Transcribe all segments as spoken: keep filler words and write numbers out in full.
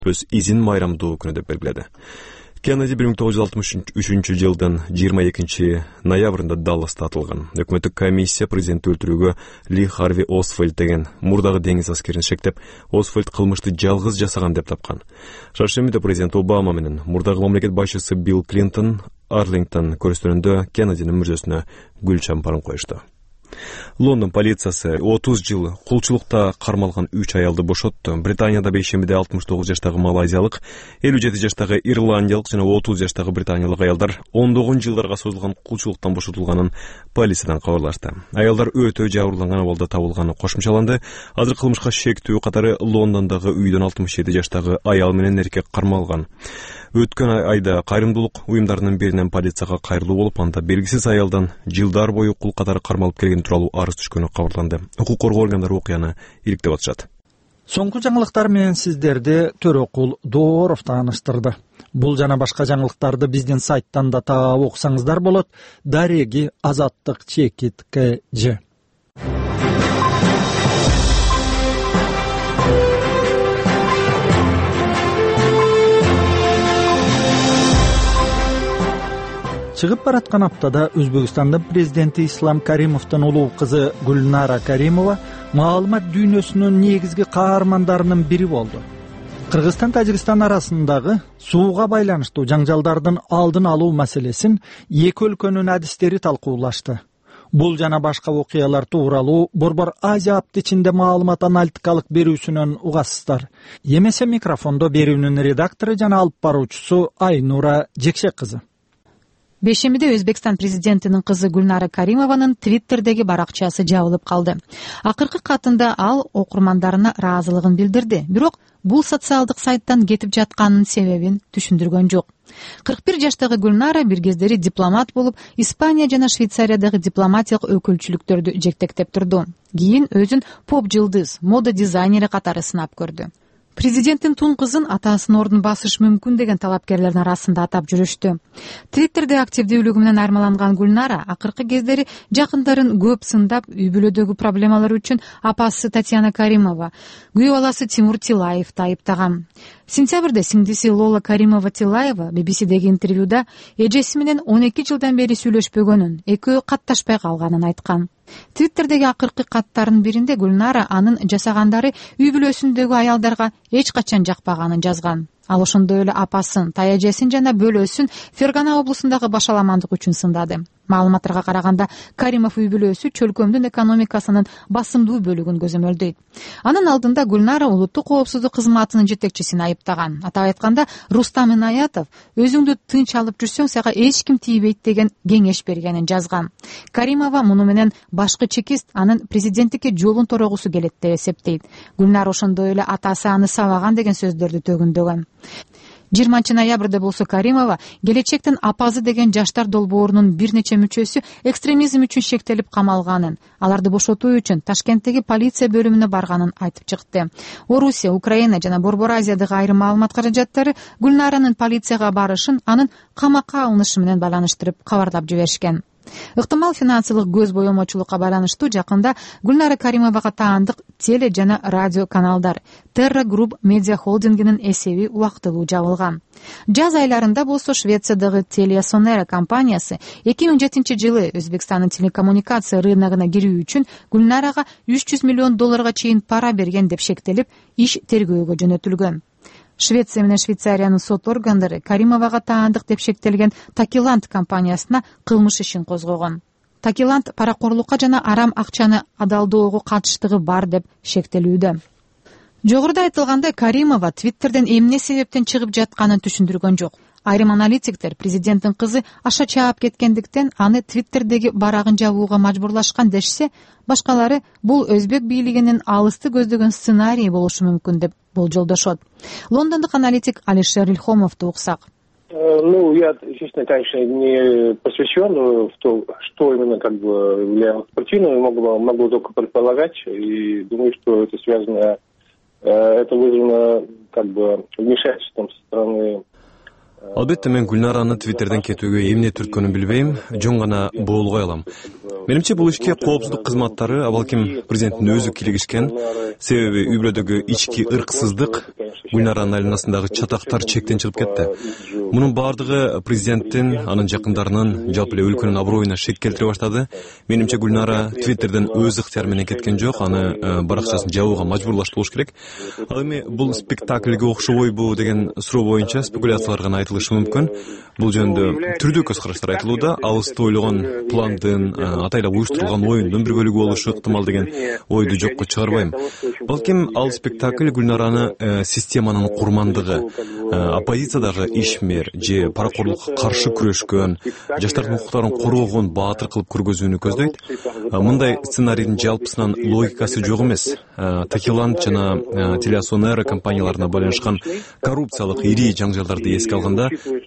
өз изин майрамдуу күнү деп белгиледи. Кеннеди бир миң тогуз жүз алтымыш үчүнчү жылдын жыйырма экинчи ноябрында Далласта атылган. Өкмөттүк комиссия президентти өлтүрүүгө Ли Харви Освальд деген мурдагы деңиз аскерин шектеп, Освальд кылмышты жалгыз жасаган деп тапкан. Шаршембиде президент Обама менен мурдагы мамлекет башчысы Билл Клинтон Арлингтон көрүстөрүндө Кеннединин мүрзөсүнө гүл чампарын коюшту. Лондон полициясы отуз жыл кулчулукта кармалган үч аялды бошотту. Британияда бейшембиде алтымыш тогуз жаштагы малайзиялык, элүү жети жаштагы ирландиялык жана отуз жаштагы британиялык аялдар ондогон жылдарга созулган кулчулуктан бошотулганын полициядан кабарлашты. Аялдар өтө жабырланган абалда табылганы кошумчаланды. Азыр кылмышка шектүү катары Лондондогу үйдөн алтымыш жети жаштагы аял менен эркек кармалган. Өткөн айда кайрымдуулук уюмдарынын биринен полицияга кайрылуу болуп, анда белгисиз аялдан жылдар бою кул катары кармалып келген тууралуу арыз түшкөнү кабарланды. Укук коргоо органдары окуяны иликтеп атышат. Соңку жаңылыктар менен сиздерди Төрөкул Дооров тааныштырды. Бул жана башка жаңылыктарды биздин сайттан да таап окусаңыздар болот. Дареги Азаттык Чекит КЖ. Чыгып бараткан аптада Өзбекстандын президенти Ислам Каримовдун улуу кызы Гүлнара Каримова маалымат дүйнөсүнүн негизги каармандарынын бири болду. Кыргызстан Тажикстан арасындагы сууга байланыштуу жаңжалдардын алдын алуу маселесин эки өлкөнүн адистери талкуулашты. Бул жана башка окуялар тууралуу Борбор Азия апты ичинде маалымат аналитикалык берүүсүнөн угасыздар. Эмесе микрофондо берүүнүн редактору жана алып баруучусу Айнура Жекшек кызы. Бейшембиде Өзбекстан президентинин кызы Гүлнара Каримованын Твиттердеги баракчасы жабылып калды. Акыркы катында ал окурмандарына ыраазылыгын билдирди. Бирок бул социалдык сайттан кетип жатканын себебин түшүндүргөн жок. кырк бир жаштагы Гүлнара бир кездери дипломат болуп, Испания жана Швейцариядагы дипломатиялык өкүлчүлүктөрдү жетектеп турду. Кийин өзүн поп-жылдыз, мода дизайнери катары сынап көрдү. Президенттин тун кызын атасынын ордун басыш мүмкүн деген талапкерлердин арасында атап жүрүштү. Твиттерде активдүүлүгү менен айырмаланган Гүлнара акыркы кездери жакындарын көп сындап, үй бүлөдөгү проблемалар үчүн апасы Татьяна Каримова, күйөө баласы Тимур Тилаевди айыптаган. Сентябрда сиңдиси Лола Каримова Тилаева би би сидеги интервьюда эжеси менен он эки жылдан бери сүйлөшпөгөнүн, экөө катташпай калганын айткан. Твиттердеги акыркы каттарынын биринде Гүлнара анын жасагандары үй бүлөсүндөгү аялдарга эч качан жакпаганын жазган. Ал ошондой эле апасын, таяжесин жана бөлөсүн Фергана облусундагы башаламандык үчүн сындады. Маалыматтарга караганда, Каримов үй бүлөсү чөлкөмдүн экономикасынын басымдуу бөлүгүн көзөмөлдөйт. Анын алдында Гүлнара улуттук коопсуздук кызматынын жетекчисин айыптаган. Атап айтканда, Рустам Инаятов өзүңдү тынч алып жүрсөң сага эч ким тийбейт деген кеңеш бергенин жазган. Каримова муну менен башкы чекист анын президенттикке жолун торогусу келет деп эсептейт. Гүлнара ошондой эле атасы аны сабаган деген сөздөрдү төгүндөгөн. жыйырманчы ноябрда болсо Каримова келечектин апазы деген жаштар долбоорунун бир нече мүчөсү экстремизм үчүн шектелип камалганын, аларды бошотуу үчүн Ташкенттеги полиция бөлүмүнө барганын айтып чыкты. Орусия, Украина жана Борбор Азиядагы айрым маалымат каражаттары Гүлнаранын полицияга барышын анын камакка алынышы менен байланыштырып кабарлап жиберишкен. Ыктымал финансылык көз боемочулукка байланыштуу жакында Гүлнара Каримовага таандык теле жана радио каналдар Terra Group Media Holding'инин эсеби убактылуу жабылган. Жаз айларында болсо Швециядагы Teliasonera компаниясы эки миң жетинчи жылы Өзбекстандын телекоммуникация рыногуна кирүү үчүн Гүлнарага үч жүз миллион долларга чейин пара берген деп шектелип, иш тергөөгө жөнөтүлгөн. Швеция менен Швейцариянын сот органдары Каримовага таандык деп шектелген Такиланд компаниясына кылмыш ишин козгогон. Такиланд паракорлукка жана арам акчаны адалдоого катыштыгы бар деп шектелүүдө. Жогоруда айтылгандай, Каримова Твиттерден эмне себептен чыгып жатканын түшүндүргөн жок. Айрым аналитиктер президенттин кызы аша чаап кеткендиктен аны Твиттердеги барагын жабууга мажбурлашкан дешсе, башкалары бул өзбек бийлигинин алысты көздөгөн сценарий болушу мүмкүн деп болжолдошот. Лондондук аналитик Алишер Ильхомовду уксак. Ну, я, естественно, конечно, не посвящен в то, что именно как бы влияло причину, могу, могу только предполагать, и думаю, что это связано, это вызвано как бы вмешательством со стороны. Албетте, мен Гүлнараны Твиттерден кетүүгө эмне түрткөнүн билбейм, жөн гана боолгой алам. Менимче бул ишке коопсуздук кызматтары, а балким президенттин өзү киргишкен. Себеби үй бүлөдөгү ички ырксыздык Гүлнаранын айланасындагы чатактар чектен чыгып кетти. Мунун бардыгы президенттин, анын жакындарынын, жалпы эле өлкөнүн аброюна шек келтире баштады. Менимче Гүлнара Твиттерден өз ыктыяры менен кеткен жок, аны баракчасын жабууга мажбурлашты болуш керек. Ал эми бул спектакльге окшобойбу деген суроо боюнча спекуляциялар гана айтылышы мүмкүн. Бул жөнүндө түрдүү көз караштар айтылууда. Алыста ойлогон пландын, атайлап уюштурулган оюндун бир бөлүгү болушу ыктымал деген ойду жокко чыгарбайм. Балким ал спектакль Гүлнараны системанын курмандыгы, оппозициядагы ишмер же паракорлукка каршы күрөшкөн, жаштардын укуктарын коргогон баатыр кылып көргөзүүнү көздөйт. Мындай сценарийдин жалпысынан логикасы жок эмес. Такиланд жана Телеосонера компанияларына байланышкан коррупциялык ири жаңжалдарды эске алганда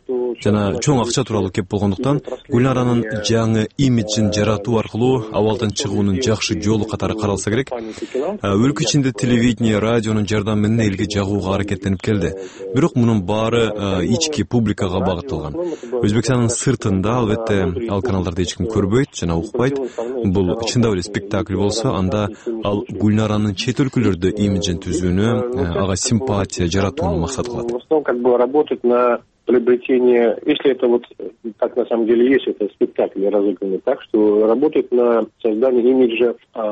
жана чоң акча тууралуу кеп болгондуктан Гүлнаранын жаңы имиджин жаратуу аркылуу абалдан чыгуунун жакшы жолу катары каралса керек. Өлкө ичинде телевидение, радионун жардамы менен элге жагууга аракеттенип келди. Бирок мунун баары ички публикага багытталган. Өзбекстандын сыртында албетте ал каналдарды эч ким көрбөйт жана укпайт. Бул чындап эле спектакль болсо, анда ал Гүлнаранын чет өлкөлөрдө имиджин түзүүнү, ага симпатия жаратууну максат кылат. Как бы работать на приобретение, если это вот так на самом деле есть, это спектакль разыгранный так, что работает на создание имиджа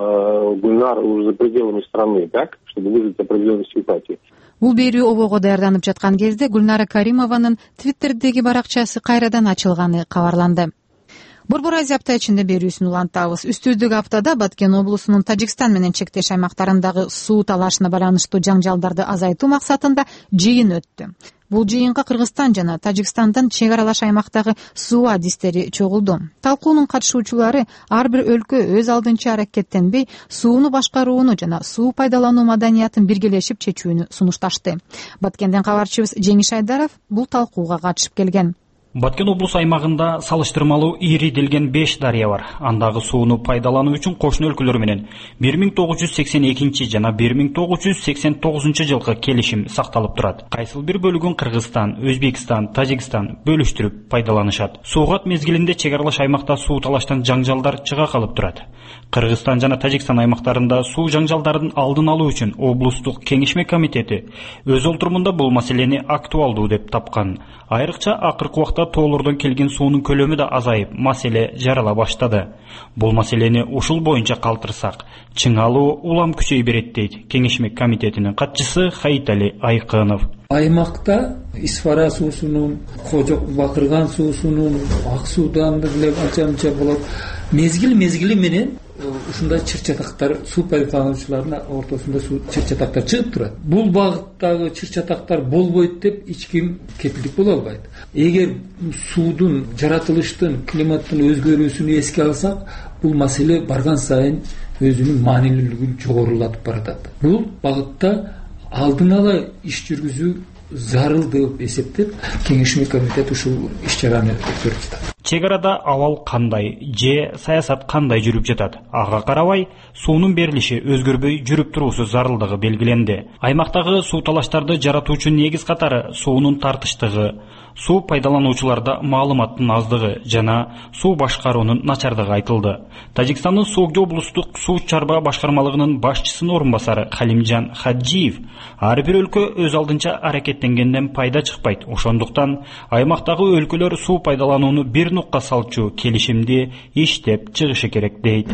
э, Гульнар уже за пределами страны, так, чтобы вызвать определенную симпатию. Бул берүү обого даярданып жаткан кезде Гүлнара Каримованын Твиттердеги баракчасы кайрадан ачылганы кабарланды. Борбор Азия апта ичинде берүүсүн улантабыз. Үстүздүк аптада Баткен облусунун Тажикстан менен чектеш аймактарындагы суу талашына байланыштуу жаңжалдарды азайтуу максатында жыйын өттү. Бул жыйынга Кыргызстан жана Тажикстандан чек аралаш аймактагы суу адистери чогулду. Талкуунун катышуучулары ар бир өлкө өз алдынча аракеттенбей, сууну башкарууну жана суу пайдалануу маданиятын биргелешип чечүүнү сунушташты. Баткенден кабарчыбыз Жеңиш Айдаров бул талкууга катышып келген. Баткен облус аймагында салыштырмалуу ириделген беш дарыя бар. Андагы сууну пайдалануу үчүн кошуна өлкөлөр менен бир миң тогуз жүз сексен экинчи жана бир миң тогуз жүз сексен тогузунчу жылкы келишим сакталып турат. Кайсыл бир бөлүгүн Кыргызстан, Өзбекстан, Тажикстан бөлүштүрүп пайдаланышат. Суугат мезгилинде чек аралаш аймакта суу талаштан жаңжалдар чыга калып турат. Кыргызстан жана Тажикстан аймактарында суу жаңжалдарын алдын алуу үчүн облустук кеңешме комитети өз олтурумунда бул маселени актуалдуу деп тапкан. Айрыкча акыркы убакта тоолордон келген суунун көлөмү да азайып, маселе жарала баштады. Бул маселени ушул боюнча калтырсак, чыңалуу улам күчөй берет дейт кеңешме комитетинин катчысы Хайтали Айкынов. Аймакта Исфара суусунун, Кожок Бакырган суусунун, Ак суудан деле анча-мынча болот. Мезгил мезгили менен ушундай чыр-чатактар суу пайдалануучулардын ортосунда суу чыр-чатактар чыгып турат. Бул багыттагы чыр-чатактар болбойт деп эч ким кепилдик боло албайт. Эгер суудун, жаратылыштын, климаттын өзгөрүүсүнү эске алсак, бул маселе барган сайын өзүнүн маанилүүлүгүн жогорулатып баратат. Бул багытта алдын ала иш жүргүзүү зарыл деп эсептеп, кеңешме комитет ушул иш-чараны өткөрүп жатат. Чек арада абал кандай же саясат кандай жүрүп жатат? Ага карабай, суунун берилиши өзгөрбөй жүрүп туруусу зарылдыгы белгиленди. Аймактагы суу талаштарды жаратуучу негиз катары суунун тартыштыгы, суу пайдалануучуларда маалыматтын аздыгы жана суу башкаруунун начардыгы айтылды. Тажикстандын Согдо облустук суу чарба башкармалыгынын башчысынын орун басары Халимжан Хаджиев ар бир өлкө өз алдынча аракеттенгенден пайда чыкпайт. Ошондуктан аймактагы өлкөлөр суу пайдаланууну бир нукка салчу келишимди иштеп чыгышы керек дейт.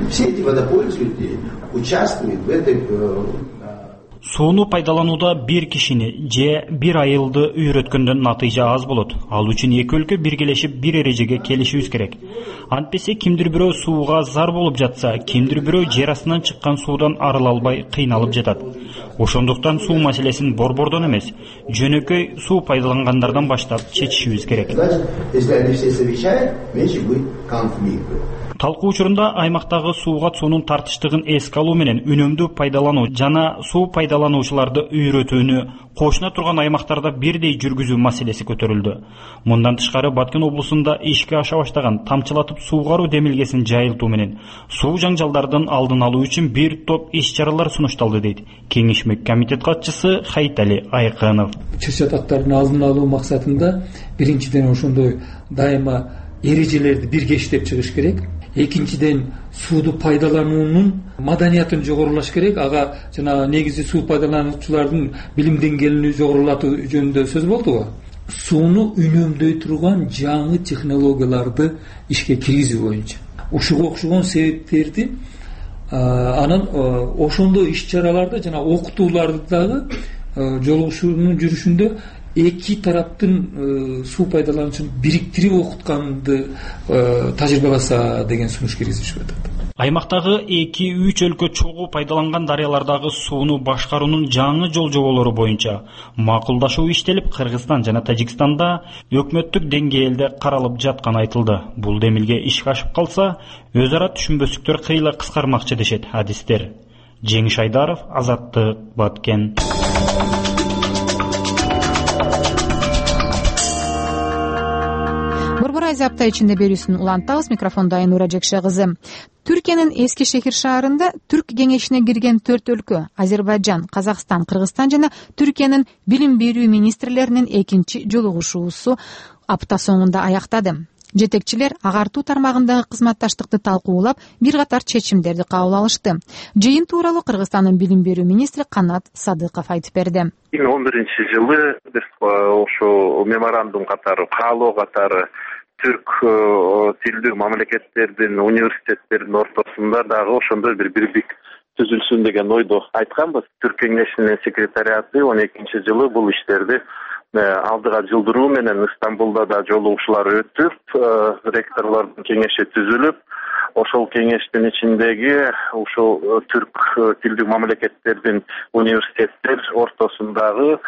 Сууну пайдаланууда бир кишини же бир айылды үйрөткөндөн натыйжа аз болот. Ал үчүн эки өлкө биргелешип бир эрежеге келишибиз керек. Антпесе кимдир бирөө сууга зар болуп жатса, кимдир бирөө жер астынан чыккан суудан арыла албай кыйналып жатат. Ошондуктан суу маселесин борбордон эмес, жөнөкөй суу пайдалангандардан баштап чечишибиз керек. Талкуу учурунда аймактагы сууга суунун тартыштыгын эске алуу менен үнөмдүү пайдалануу жана суу пайдалануучуларды үйрөтүүнү кошуна турган аймактарда бирдей жүргүзүү маселеси көтөрүлдү. Мындан тышкары Баткен облусунда ишке аша баштаган тамчылатып суугаруу демилгесин жайылтуу менен суу жаңжалдардын алдын алуу үчүн бир топ иш-чаралар сунушталды дейт кеңешме комитет катчысы Хайтали Айкынов. Чыр-чатактардын алдын алуу максатында биринчиден ошондой дайыма эрежелерди бирге иштеп чыгыш керек. экинчиден сууду пайдалануунун маданиятын жогорулаш керек. Ага жанагы негизи суу пайдалануучулардын билим деңгээлин жогорулатуу жөнүндө сөз болдуго. Сууну үнөмдөй турган жаңы технологияларды ишке киргизүү боюнча ушуга окшогон себептерди анан ошондой иш-чараларды жана окутууларды дагы жолугушуунун жүрүшүндө эки тараптын суу пайдалануучун бириктирип окутканды тажрыйбаласа деген сунуш киргизишип атат. Аймактагы эки үч өлкө чогуу пайдаланган дарыялардагы сууну башкаруунун жаңы жол жоболору боюнча макулдашуу иштелип, Кыргызстан жана Тажикстанда өкмөттүк деңгээлде каралып жатканы айтылды. Бул демилге ишке ашып калса, өз ара түшүнбөстүктөр кыйла кыскармакчы дешет адистер. Жеңиш Айдаров, Азаттык, Баткен. Борбор Азия апта ичинде берүүсүн улантабыз. Микрофондо Айнура Жекше кызы. Түркиянын Эски шехир шаарында Түрк кеңешине кирген төрт өлкө — Азербайжан, Казакстан, Кыргызстан жана Түркиянын билим берүү министрлеринин экинчи жолугушуусу апта соңунда аяктады. Жетекчилер агартуу тармагындагы кызматташтыкты талкуулап, бир катар чечимдерди кабыл алышты. Жыйын тууралуу Кыргызстандын билим берүү министри Канат Садыков айтып берди. эки миң он биринчи жылы биз ошо меморандум катары, каалоо катары түрк тилдүү мамлекеттердин университеттердин ортосунда дагы ошондой бир бирлик түзүлсүн деген ойду айтканбыз. Түрк кеңешинин секретариаты он экинчи жылы бул иштерди алдыга жылдыруу менен Стамбулда да жолугушуулар өтүп, ректорлордун кеңеши түзүлүп, ошол кеңештин ичиндеги ушул түрк тилдүү мамлекеттердин университеттер ортосундагы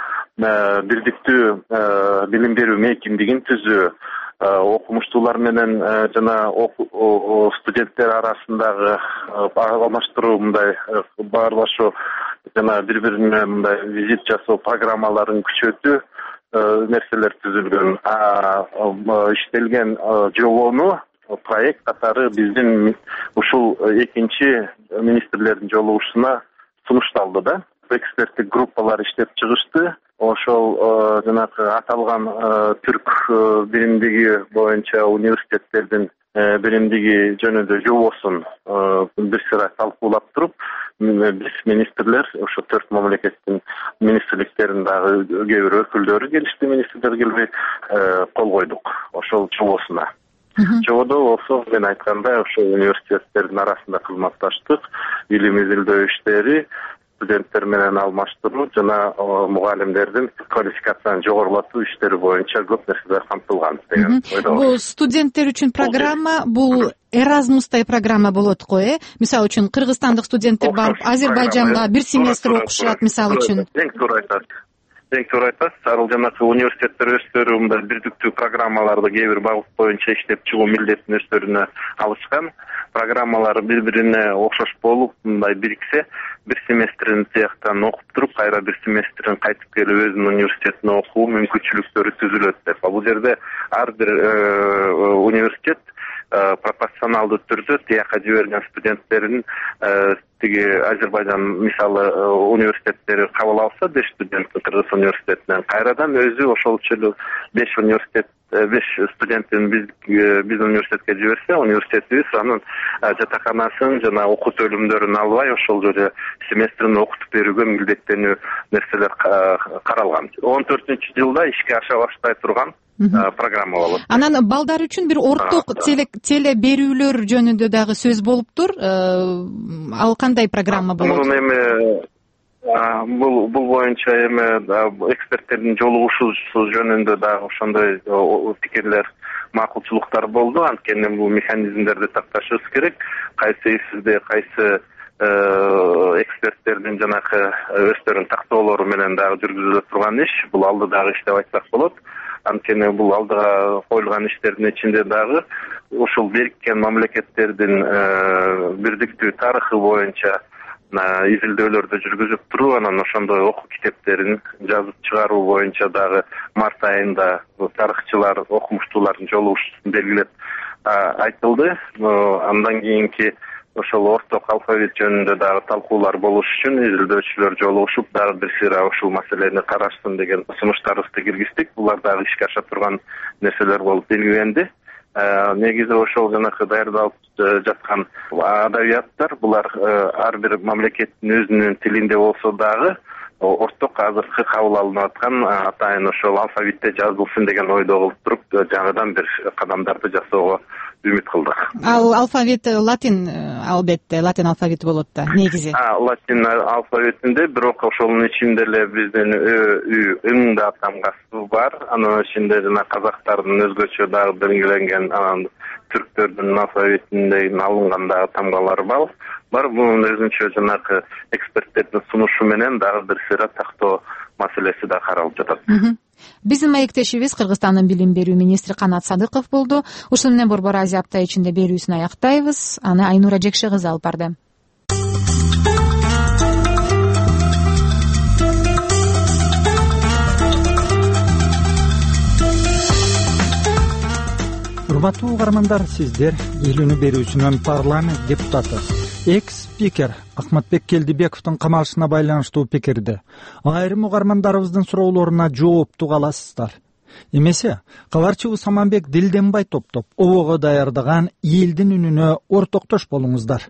бирдиктүү билим берүү мейкиндигин түзүү, окумуштуулар менен жана студенттер арасындагы алмаштыруу, мындай баарлашуу жана бири-бирине мындай визит жасоо программаларын күчөтүү нерселер түзүлгөн. Иштелген жобону проект катары биздин ушул экинчи министрлердин жолугушуусуна сунушталды да. Эксперттик группалар иштеп чыгышты. Ошол жанагы аталган түрк биримдиги боюнча университеттердин биримдиги жөнүндө жобосун бир сыра талкуулап туруп, биз министрлер ошо төрт мамлекеттин министрликтерин дагы кээ бир өкүлдөрү келишти, министрлер келбей кол койдук ошол жобосуна. Жободо болсо мен айткандай ошо университеттердин арасында кызматташтык, билим изилдөө иштери, студенттер менен алмаштыруу жана мугалимдердин квалификациясын жогорулатуу иштери боюнча көп нерселер камтылган деген ойдо. Бул студенттер үчүн программа, бул Erasmus'тай программа болот го, э? Мисалы үчүн кыргызстандык студенттер барып Азербайжанга бир семестр окушат, мисалы үчүн. Эң туура айтасыз. Эң туура айтасыз. Ал жанагы университеттер өздөрү мындай бирдиктүү программаларды кээ бир багыт боюнча иштеп чыгуу милдетин өздөрүнө алышкан. Программалары бири-бирине окшош болуп, мындай бириксе, бир семестрин тияктан окуп туруп, кайра бир семестрин кайтып келип өзүнүн университетине окуу мүмкүнчүлүктөрү түзүлөт деп. Бул жерде ар бир университет пропорционалдуу түрдө тияка жиберген студенттерин тиги Азербайжан мисалы университеттери кабыл алса, беш студент Кыргыз университетинен кайрадан өзү ошолчу эле беш университет беш студентин биз биздин университетке жиберсе, университетибиз анын жатаканасын жана окуу төлүмдөрүн албай ошол жерде семестрин окутуп берүүгө милдеттенүү нерселер каралган. он төртүнчү жылда ишке аша баштай турган программа болот. Анан балдар үчүн бир орток теле берүүлөр жөнүндө дагы сөз болуптур. Ал кандай программа болот? Бул бул боюнча эми эксперттердин жолугушуусу жөнүндө дагы ошондой пикирлер, макулчулуктар болду. Анткени бул механизмдерди такташыбыз керек. Кайсы сизде, кайсы эксперттердин жанагы өздөрүнүн тактоолору менен дагы жүргүзүлө турган иш. Бул алдыдагы иш деп айтсак болот. Анткени бул алдыга коюлган иштердин ичинде дагы ушул бириккен мамлекеттердин бирдиктүү тарыхы боюнча изилдөөлөрдү жүргүзүп туруп, анан ошондой окуу китептерин жазып чыгаруу боюнча дагы март айында тарыхчылар, окумуштуулардын жолугушуусун белгилеп айтылды. Андан кийинки ошол орток алфавит жөнүндө дагы талкуулар болуш үчүн изилдөөчүлөр жолугушуп, дагы бир сыйра ушул маселени карашсын деген сунуштарыбызды киргиздик. Булар дагы ишке аша турган нерселер болуп белгиленди. негизи ошол жанакы даярдалып жаткан адабияттар булар ар бир мамлекеттин өзүнүн тилинде болсо дагы орток азыркы кабыл алынып аткан атайын ошол алфавитте жазылсын деген ойдо кылып туруп жаңыдан бир кадамдарды жасоого үмүт кылдык. Ал алфавит латин албетте, латин алфавити болот да негизи. Латин алфавитинде, бирок ошонун ичинде эле биздин ө, ың да тамгасы бар. Анын ичинде жана казактардын өзгөчө дагы белгиленген, анан түрктөрдүн алфавитинден алынган дагы тамгалар бар. Бар бунун өзүнчө жанакы эксперттердин сунушу менен дагы бир сыйра тактоо маселеси да каралып жатат. Биздин маектешибиз Кыргызстандын билим берүү министри Канат Садыков болду. Ушуну менен Борбор Азия апта ичинде берүүсүн аяктайбыз. Аны Айнура Жекше кызы алып барды. Урматтуу угармандар, сиздер Элүүнү берүүсүнөн парламент депутаты, экс-спикер Акматбек Келдибековдун камалышына байланыштуу пикирди айрым угармандарыбыздын суроолоруна жоопту каласыздар. Эмесе, кабарчыбыз Саманбек Дилденбай топтоп обого даярдаган элдин үнүнө ортоктош болуңуздар.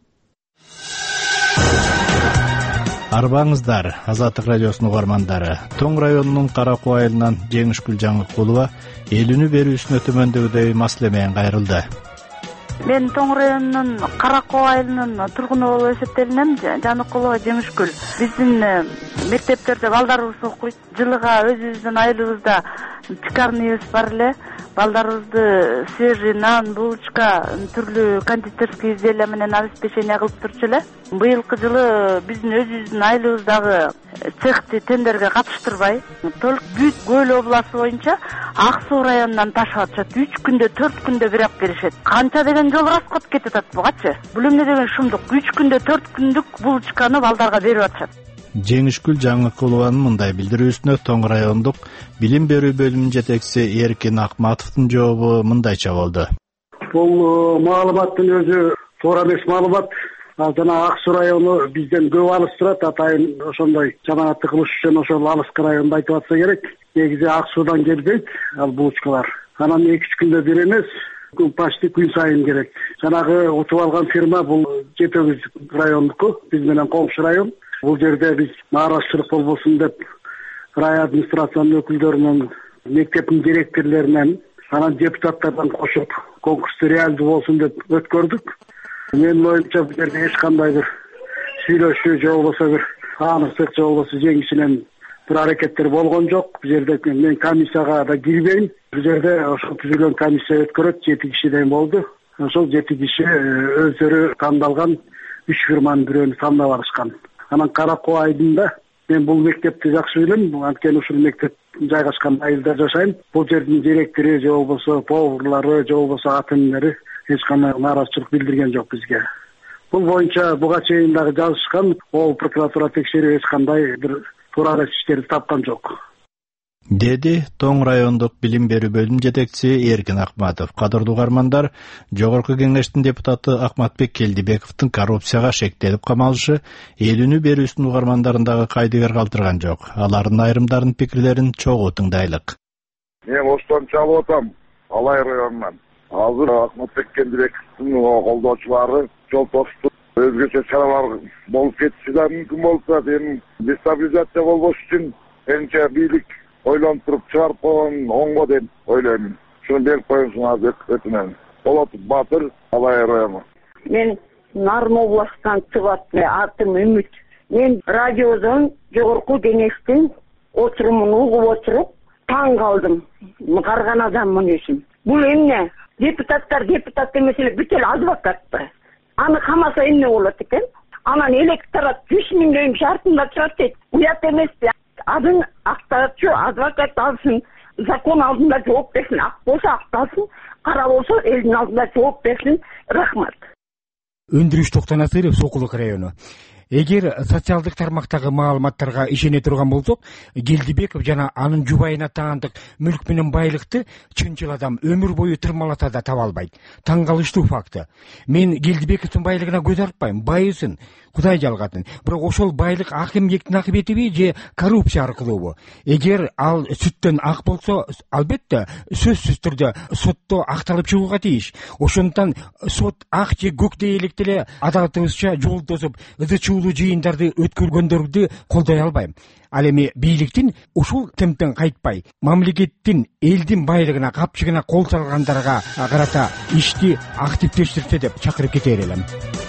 Арбаңыздар, Азаттык радиосунун угармандары. Тоң районунун Каракуу айылынан Жеңишгүл Жаңыкулова Элүүнү берүүсүнө төмөндөгүдөй маселе менен кайрылды. Мен Тоң районунун Каракуу айылынын тургуну болуп эсептелинем. Жаңыкулова Жеңишгүл. Биздин мектептерде балдарыбыз окуйт. Жылыга өзүбүздүн айылыбызда пекарныйыбыз бар эле. Балдарыбызды свежий нан, булочка, түрлүү кондитерский изделия менен обеспечение кылып турчу эле. Быйылкы жылы биздин өзүбүздүн айылыбыздагы цехти тендерге катыштырбай, толук Бүт Көл областы боюнча Ак Суу районунан ташып атышат. үч күндө, төрт күндө бирок беришет. Канча деген жол расход кетип атат бугачы. Бул эмне деген шумдук? үч күндө, төрт күндүк булочканы балдарга берип атышат. Жеңишгүл Жаңыкулованын мындай билдирүүсүнө Тоң райондук билим берүү бөлүмүнүн жетекчиси Эркин Акматовдун жообу мындайча болду. Бул маалыматтын өзү туура эмес маалымат. Ал жана Ак Суу району бизден көп алыс турат. Атайын ошондой жамаатты кылыш үчүн ошол алыскы районду айтып атса керек. Негизи Ак Суудан келбейт ал булочкалар. Анан эки үч күндө бир эмес, почти күн сайын керек. Жанагы утуп алган фирма бул Жетөгүз райондуку, биз менен коңшу район. Бул жерде биз нааразычылык болбосун деп рай администрациянын өкүлдөрүнөн, мектептин директорлорунан, анан депутаттардан кошуп конкурсту реалдуу болсун деп өткөрдүк. Менин оюмча бул жерде эч кандай бир сүйлөшүү же болбосо бир аныктык же болбосо жеңишинен бир аракеттер болгон жок. Бул жерде мен комиссияга да кирбейм. Бул жерде ошол түзүлгөн комиссия өткөрөт, жети кишиден болду. Ошол жети киши өздөрү тандалган үч фирманын бирөөнү тандап алышкан. Анан Каракуу айылында мен бул мектепти жакшы билем. Анткени ушул мектеп жайгашкан айылда жашайм. Бул жердин директору же болбосо поварлары же болбосо ата-энелери эч кандай нааразычылык билдирген жок бизге. Бул боюнча буга чейин дагы жазышкан, ол прокуратура текшерип эч кандай бир туура эмес иштерди тапкан жок. Деди Тоң райондук билим берүү бөлүмүнүн жетекчиси Эркин Акматов. Кадырлуу угармандар, Жогорку кеңештин депутаты Акматбек Келдибековдун коррупцияга шектелип камалышы Элүүнү берүүсүнүн угармандарын кайдыгер калтырган жок. Алардын айрымдарынын пикирлерин чогуу тыңдайлык. Мен Оштон чалып атам, Алай районунан. Азыр Акматбек Келдибековдун колдоочулары жол тосуп өзгөчө чаралар болуп кетиши да мүмкүн болуп турат. Эми дестабилизация болбош үчүн энче бийлик ойлонуп туруп чыгарып койгон оңго деп ойлойм. Шуну берип коюңузун азыр өтүнөм. Болот Батыр, Алай району. Мен Нарын областынан чыгып, атым Үмүт. Мен радиодон Жогорку кеңештин отурумун угуп отуруп таң калдым. Карган адаммын өзүм. Бул эмне? Депутаттар депутат эмес эле бүт эле адвокатпы. Аны камаса эмне болот экен? Анан электорат жүз миңден шартында турат дейт. Уят эмеспи? Адын актаачу адвокат алсын, закон алдында жооп берсин. Ак болсо акталсын, кара болсо элдин алдында жооп берсин. Рахмат. Өндүрүш Токтонасыров, Сокулук району. Эгер социалдык тармактагы маалыматтарга ишене турган болсок, Келдибеков жана анын жубайына таандык мүлк менен байлыкты чынчыл адам өмүр бою тырмалата да таба албайт. Таң калыштуу факты. Мен Келдибековдун байлыгына көз артпайм, байысын. кудай жалгатын. Бирок ошол байлык ак эмгектин акыбетиби же коррупция аркылуубу? Эгер ал сүттөн ак болсо, албетте сөзсүз түрдө сотто акталып чыгууга тийиш. Ошондуктан сот ак же көктөй электе эле адатыбызча жол тосуп, ызы чуулуу жыйындарды өткөргөндөрдү колдой албайм. Ал эми бийликтин ушул темптен кайтпай, мамлекеттин элдин байлыгына, капчыгына кол салгандарга карата ишти активдештирсе деп чакырып кете элем.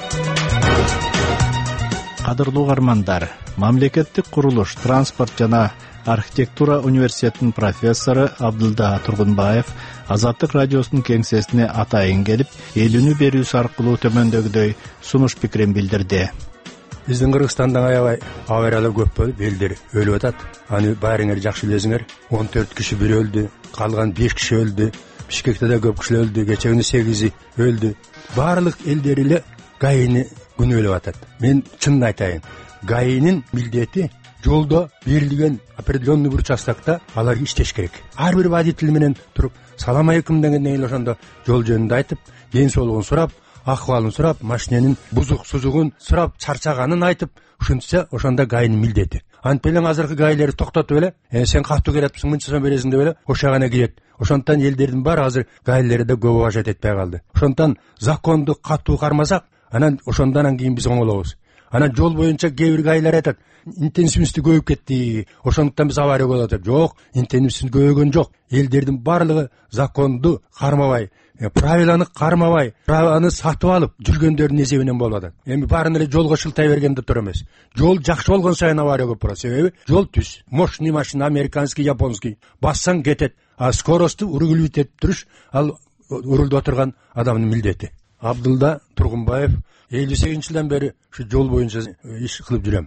Кадырлуу угармандар, мамлекеттик курулуш, транспорт жана архитектура университетинин профессору Абдылда Тургунбаев Азаттык радиосунун кеңсесине атайын келип, элүүнү берүүсү аркылуу төмөндөгүдөй сунуш пикирин билдирди. Биздин Кыргызстанда аябай авариялар көп болуп, элдер өлүп атат. Аны баарыңар жакшы билесиңер. он төрт киши бир өлдү, калган беш киши өлдү. Бишкекте да көп киши өлдү, кече күнү сегизи өлдү. Баардык элдер эле ГАИни күнөөлөп атат. Мен чынын айтайын, ГАИнин милдети жолдо берилген определенный бир участокто алар иштеш керек. Ар бир водитель менен туруп, салам алейкум дегенден кийин ошондо жол жөнүндө айтып, ден соолугун сурап, акыбалын сурап, машиненин бузук сузугун сурап, чарчаганын айтып, ушинтсе ошондо ГАИнин милдети. Антип эле азыркы ГАИлерди токтотуп эле, э, сен каттуу келатсың, мынча сом бересиң деп эле ошо гана кирет. Ошондон элдердин баары азыр ГАИлери да көп уважать этпей калды. Ошондон законду каттуу кармасак, анан ошондон кийин биз оңолобуз. Анан жол боюнча кээ бир ГАИлер айтат, интенсивности көбөйүп кетти, ошондуктан биз авария болуп атат. Жок, интенсивности көбөйгөн жок. Элдердин баардыгы законду кармабай, правиланы кармабай, правиланы сатып алып жүргөндөрдүн эсебинен болуп атат. Эми баарын эле жолго шылтай берген деп тур эмес. Жол жакшы болгон сайын авария көп болот. Себеби жол түз, мощный машина, американский, японский, бассаң кетет. А скоросту ургулут этип туруш ал урулда отурган адамдын милдети. Абдылда Тургунбаев элүү сегизинчи жылдан бери ушу жол боюнча иш кылып жүрөм.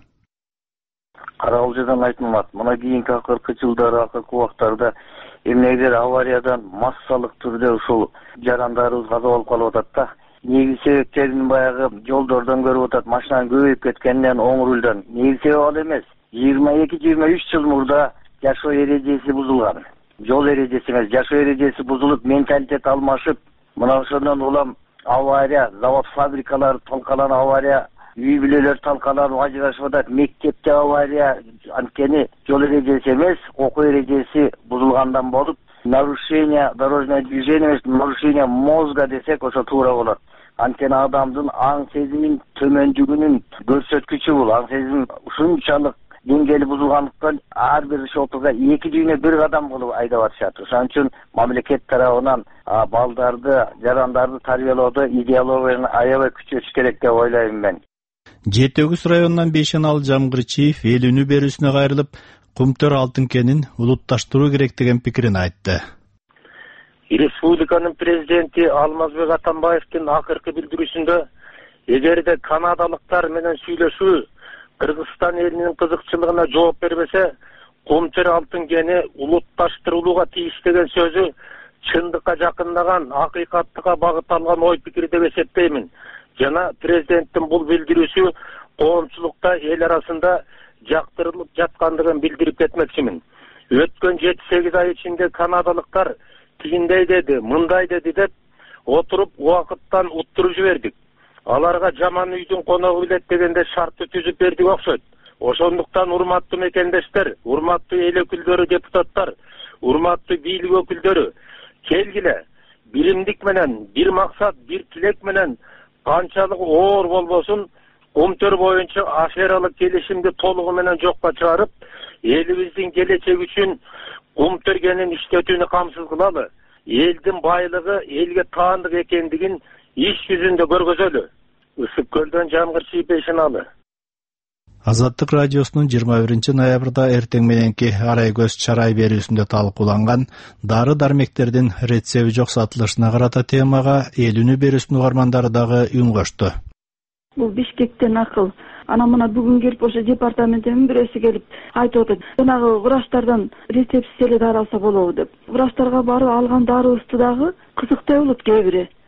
Каралжыдан айтылмат. Мына кийинки акыркы жылдары, акыркы убактарда эмнегидер авариядан массалык түрдө ушул жарандарыбыз каза болуп калып атат да. Негизи себептерин баягы жолдордон көрүп атат, машинанын көбөйүп кеткенинен, оң рулдан. Негизи себеби ал эмес. жыйырма эки жыйырма үч жыл мурда жашоо эрежеси бузулган. Жол эрежеси эмес, жашоо эрежеси бузулуп, менталитет алмашып, мына ошондон улам авария, завод, фабрикалар талкаланып, авария, үй бүлөлөр талкаланып ажырашып атат, мектепте авария, анткени жол эрежеси эмес, окуу эрежеси бузулгандан болуп, нарушение дорожного движения эмес, нарушение мозга десек ошо туура болот. Анткени адамдын аң сезимин төмөндүгүнүн көрсөткүчү бул. Аң сезим ушунчалык деңгээли бузулгандыктан ар бир шолтуга эки дүйнө бир кадам кылып айдап атышат. Ошон үчүн мамлекет тарабынан балдарды, жарандарды тарбиялоодо идеологияны аябай күчөтүш керек деп ойлойм мен. жети өгүз районунан Бейшеналы Жамгырчиев элүүнү берүүсүнө кайрылып, Кумтөр алтын кенин улутташтыруу керек деген пикирин айтты. Республиканын президенти Алмазбек Атамбаевдин акыркы билдирүүсүндө эгерде канадалыктар менен сүйлөшүү Кыргызстан элинин кызыкчылыгына жооп бербесе, Кумтөр алтын кени улутташтырылууга тийиш деген сөзү чындыкка жакындаган, акыйкаттыкка багыт алган ой пикир деп эсептеймин. Жана президенттин бул билдирүүсү коомчулукта эл арасында жактырылып жаткандыгын билдирип кетмекчимин. Өткөн жети сегиз ай ичинде канадалыктар тигиндей деди, мындай деди деп отуруп убакыттан уттуруп жибердик. Аларга жаман үйдүн коногу билет дегенде шартты түзүп бердик окшойт. Ошондуктан урматтуу мекендештер, урматтуу эл өкүлдөрү, депутаттар, урматтуу бийлик өкүлдөрү, келгиле биримдик менен, бир максат, бир тилек менен канчалык оор болбосун Кумтөр боюнча ашералык келишимди толугу менен жокко чыгарып, элибиздин келечеги үчүн Кумтөр кенин иштетүүнү камсыз кылалы. Элдин байлыгы элге таандык экендигин иш жүзүндө көргөзөлү. Ысык көлдөн Жамгырчиев, Бейшеналы. Азаттык радиосунун жыйырма биринчи ноябрда эртең мененки арай көз чарай берүүсүндө талкууланган дары дармектердин рецеби жок сатылышына карата темага элүүнү берүүсүнүн угармандары дагы үн кошту. Бул Бишкектен акыл. Анан мына бүгүн келип ошо департаменттин бирөөсү келип айтып атат. Жанагы врачтардан рецептсиз эле дары алса болобу деп. Врачтарга барып алган дарыбызды дагы кызыктай болот кээ бири.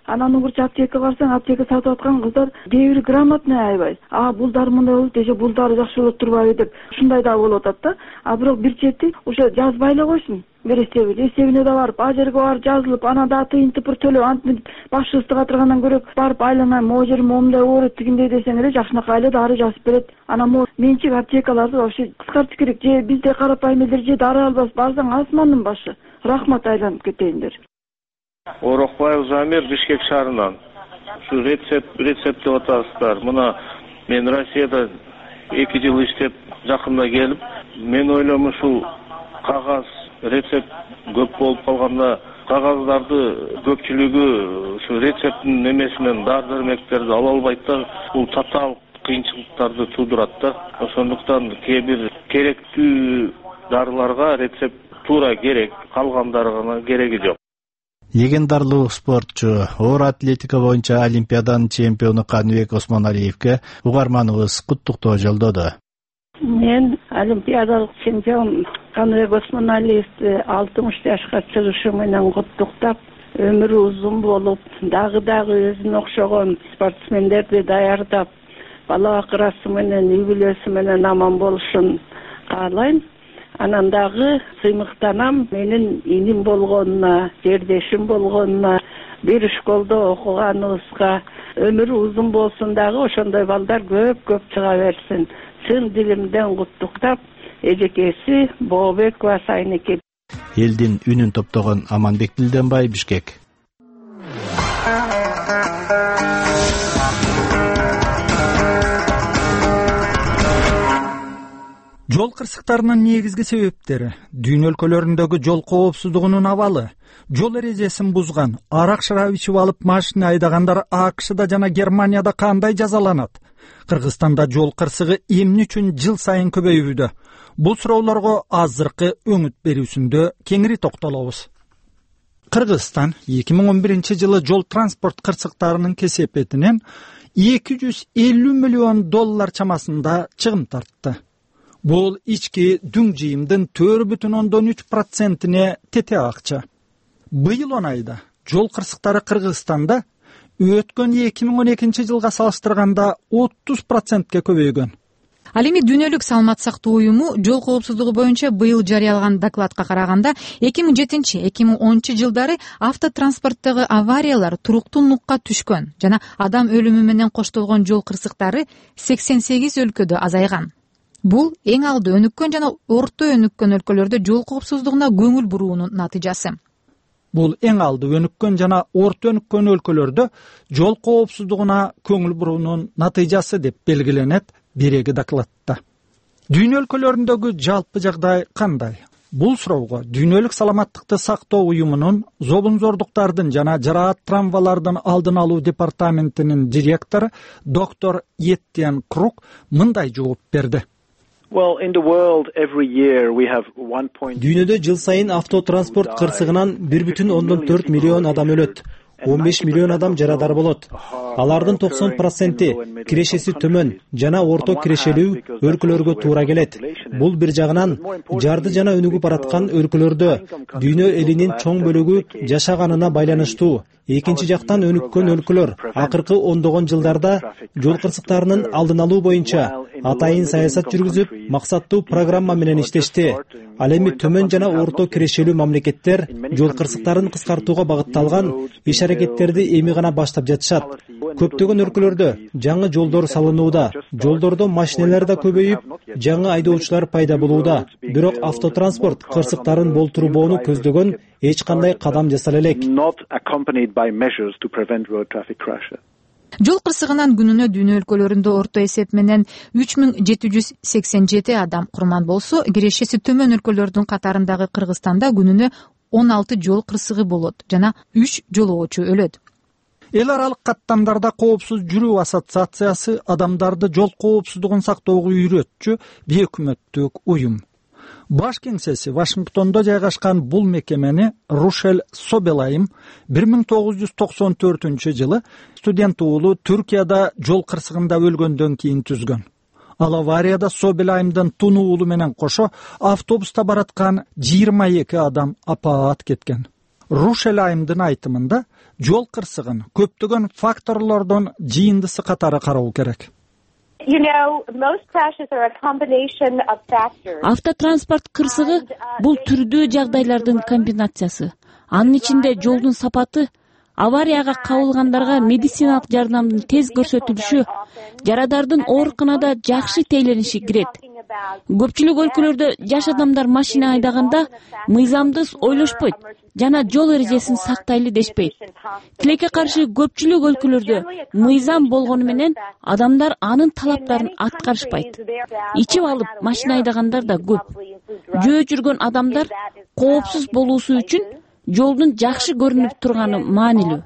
анан урчу аптека барсаң, аптека сатып аткан кыздар кээ бири грамотный аябай. А булдар мындай болот десе, булдары жакшы болот турбайбы деп ушундай да болуп атат да. А бирок бир чети ошо жазбай эле койсун. Бир эсебин, эсебине да барып, а жерге барып жазылып, ана да тыйынтып бир төлөп, антип башчыбызды катыргандан көрө барып айланай, могу жерим момундай ооруйт дегендей десең эле жакшынакай эле дары жазып берет. Анан могу менчик аптекаларды вообще кыскартыш керек. Же бизде карапайым элдер же дары албас, барсаң асмандын башы. Рахмат, айланып кетейиндер. Орокбаев Замир, Бишкек шаарынан. Ушу рецепт, рецепт деп атасыздар. Мына мен Россияда эки жыл иштеп, жакында келип, мен ойлойм ушул кагаз рецепт көп болуп калганда кагаздарды көпчүлүгү ушу рецепттин немесинен дары дармектерди ала албайт да, бул татаал кыйынчылыктарды туудурат да. Ошондуктан кээ бир керектүү дарыларга рецепт туура керек, калгандарына кереги жок. Легендарлуу спортчу, оор атлетика боюнча Олимпиаданын чемпиону Каныбек Осмоналиевке угарманыбыз куттуктоо жолдоду. Мен олимпиадалык чемпион Каныбек Осмоналиевди алтымыш жашка чыгышы менен куттуктап, өмүрү узун болуп, дагы дагы өзүнө окшогон спортсмендерди даярдап, бала акырасы менен, үй бүлөсү менен аман болушун каалайм. Анан дагы сыймыктанам менин иним болгонуна, жердешим болгонуна, бир школдо окуганыбызга. Өмүрү узун болсун дагы, ошондой балдар көп-көп чыга берсин. Чын дилимден куттуктап, эжекеси Бообекова Сайнеке. Элдин үнүн топтогон Аманбек Билденбай, Бишкек. Жол кырсыктарынын негизги себептери дүйнө өлкөлөрүндөгү жол коопсуздугунун абалы, жол эрежесин бузган, арак шарап ичип алып машина айдагандар АКШда жана Германияда кандай жазаланат? Кыргызстанда жол кырсыгы эмне үчүн жыл сайын көбөйүүдө? Бул суроолорго азыркы өңүт берүүсүндө кеңири токтолобуз. Кыргызстан эки миң он биринчи жылы жол транспорт кырсыктарынын кесепетинен эки жүз элүү миллион доллар чамасында чыгым тартты. Бул ички дүң жыйымдын төрт бүтүн ондон үч процентине тете акча. Быйыл он айда жол кырсыктары Кыргызстанда өткөн эки миң он экинчи жылга салыштырганда отуз процентке көбөйгөн. Ал эми Дүйнөлүк саламат сактоо уюму жол коопсуздугу боюнча быйыл жарыялаган докладка караганда эки миң жетинчи эки миң онунчу жылдары автотранспорттогу авариялар туруктуу нукка түшкөн жана адам өлүмү менен коштолгон жол кырсыктары сексен сегиз өлкөдө азайган. Бул эң алды өнүккөн жана орто өнүккөн өлкөлөрдө жол коопсуздугуна көңүл буруунун натыйжасы. Бул эң алды өнүккөн жана орто өнүккөн өлкөлөрдө жол коопсуздугуна көңүл буруунун натыйжасы деп белгиленет биреги докладта. Дүйнө өлкөлөрүндөгү жалпы жагдай кандай? Бул суроого Дүйнөлүк саламаттыкты сактоо уюмунун зобунзордуктардын жана жараат травмалардын алдын алуу департаментинин директору доктор Еттен Крук мындай жооп берди. Дүйнөдө жыл сайын автотранспорт кырсыгынан бир бүтүн ондон төрт миллион адам өлөт. он беш миллион адам жарадар болот. Алардын токсон проценти кирешеси төмөн жана орто кирешелүү өлкөлөргө туура келет. Бул бир жагынан жарды жана өнүгүп бараткан өлкөлөрдө дүйнө элинин чоң бөлүгү жашаганына байланыштуу. Экинчи жактан өнүккөн өлкөлөр акыркы ондогон жылдарда жол кырсыктарынын алдын алуу боюнча атайын саясат жүргүзүп, максаттуу программа менен иштешти. Ал эми төмөн жана орто кирешелүү мамлекеттер жол кырсыктарын кыскартууга багытталган иш аракеттерди эми гана баштап жатышат. Көптөгөн өлкөлөрдө жаңы жолдор салынууда, жолдордо машиналар да көбөйүп, жаңы айдоочулар пайда болууда. Бирок автотранспорт кырсыктарын болтурбоону көздөгөн эч кандай кадам жасала элек. Жол кырсыгынан күнүнө дүйнө өлкөлөрүндө орто эсеп менен үч миң жети жүз сексен жети адам курман болсо, кирешеси төмөн өлкөлөрдүн катарындагы Кыргызстанда күнүнө он алты жол кырсыгы болот жана үч жолоочу өлөт. Эл аралык каттамдарда коопсуз жүрүү ассоциациясы адамдарды жол коопсуздугун сактоого үйрөтчү бейөкмөттүк уюм. Баш кеңсеси Вашингтондо жайгашкан бул мекемени Рушель Собелайм бир миң тогуз жүз токсон төртүнчү жылы студент уулу Түркияда жол кырсыгында өлгөндөн кийин түзгөн. Ал аварияда Собелаймдын тун уулу менен кошо автобуста бараткан жыйырма эки адам апаат кеткен. Рушелаймдын айтымында жол кырсыгын көптөгөн факторлордон жыйындысы катары кароо керек. Автотранспорт кырсыгы бул түрдүү жагдайлардын комбинациясы. Анын ичинде жолдун сапаты, аварияга кабылгандарга медициналык жардамдын тез көрсөтүлүшү, жарадардын ооруканада жакшы тейлениши кирет. Көпчүлүк өлкөлөрдө жаш адамдар машина айдаганда мыйзамдыз ойлошпойт жана жол эрежесин сактайлы дешпейт. Тилекке каршы көпчүлүк өлкөлөрдө мыйзам болгону менен адамдар анын талаптарын аткарышпайт. Ичип алып машина айдагандар да көп. Жөө жүргөн адамдар коопсуз болуусу үчүн жолдун жакшы көрүнүп турганы маанилүү.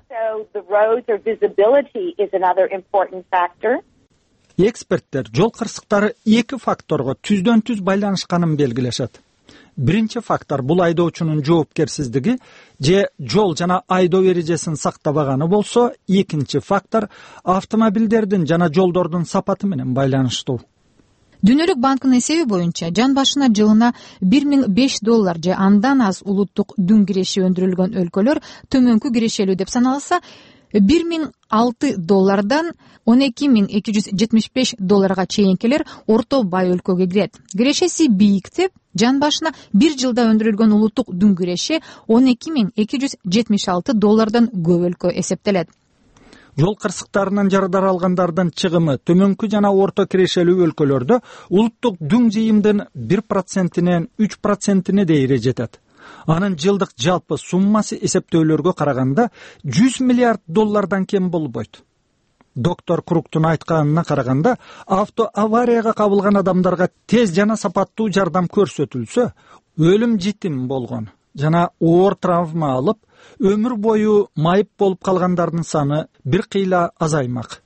Эксперттер жол кырсыктары эки факторго түздөн түз байланышканын белгилешет. Биринчи фактор бул айдоочунун жоопкерсиздиги же жол жана айдоо эрежесин сактабаганы болсо, экинчи фактор автомобилдердин жана жолдордун сапаты менен байланыштуу. Дүйнөлүк банкынын эсеби боюнча жан башына жылына бир миң беш доллар же андан аз улуттук дүң киреши өндүрүлгөн өлкөлөр төмөнкү кирешелүү деп саналса, бир миң алты доллардан он эки миң эки жүз жетимиш беш долларга чейинкилер орто бай өлкөгө кирет. Кирешеси бийиктеп, жан башына бир жылда өндүрүлгөн улуттук дүң киреше он эки миң эки жүз жетимиш алты доллардан көп өлкө эсептелет. Жол кырсыктарынан жарадар алгандардын чыгымы төмөнкү жана орто кирешелүү өлкөлөрдө улуттук дүң жыйымдын бир процентинен үч процентине дейре жетет. Анын жылдык жалпы суммасы эсептөөлөргө караганда жүз миллиард доллардан кем болбойт. Доктор Круктун айтканына караганда, авто аварияга кабылган адамдарга тез жана сапаттуу жардам көрсөтүлсө, өлүм житим болгон жана оор травма алып, өмүр бою майып болуп калгандардын саны бир кыйла азаймак.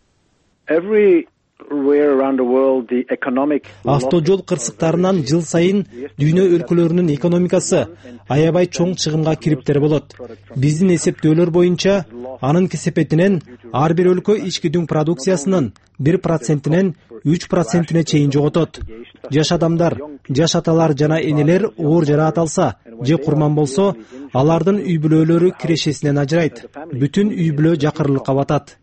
Автожол кырсыктарынан жыл сайын дүйнө өлкөлөрүнүн экономикасы аябай чоң чыгымга кириптер болот. Биздин эсептөөлөр боюнча анын кесепетинен ар бир өлкө ички дүң продукциясынын бир процентинен үч процентине чейин жоготот. Жаш адамдар, жаш аталар жана энелер оор жараат алса же курман болсо, алардын үй бүлөлөрү кирешесинен ажырайт. Бүтүн үй бүлө жакырылыкка батат.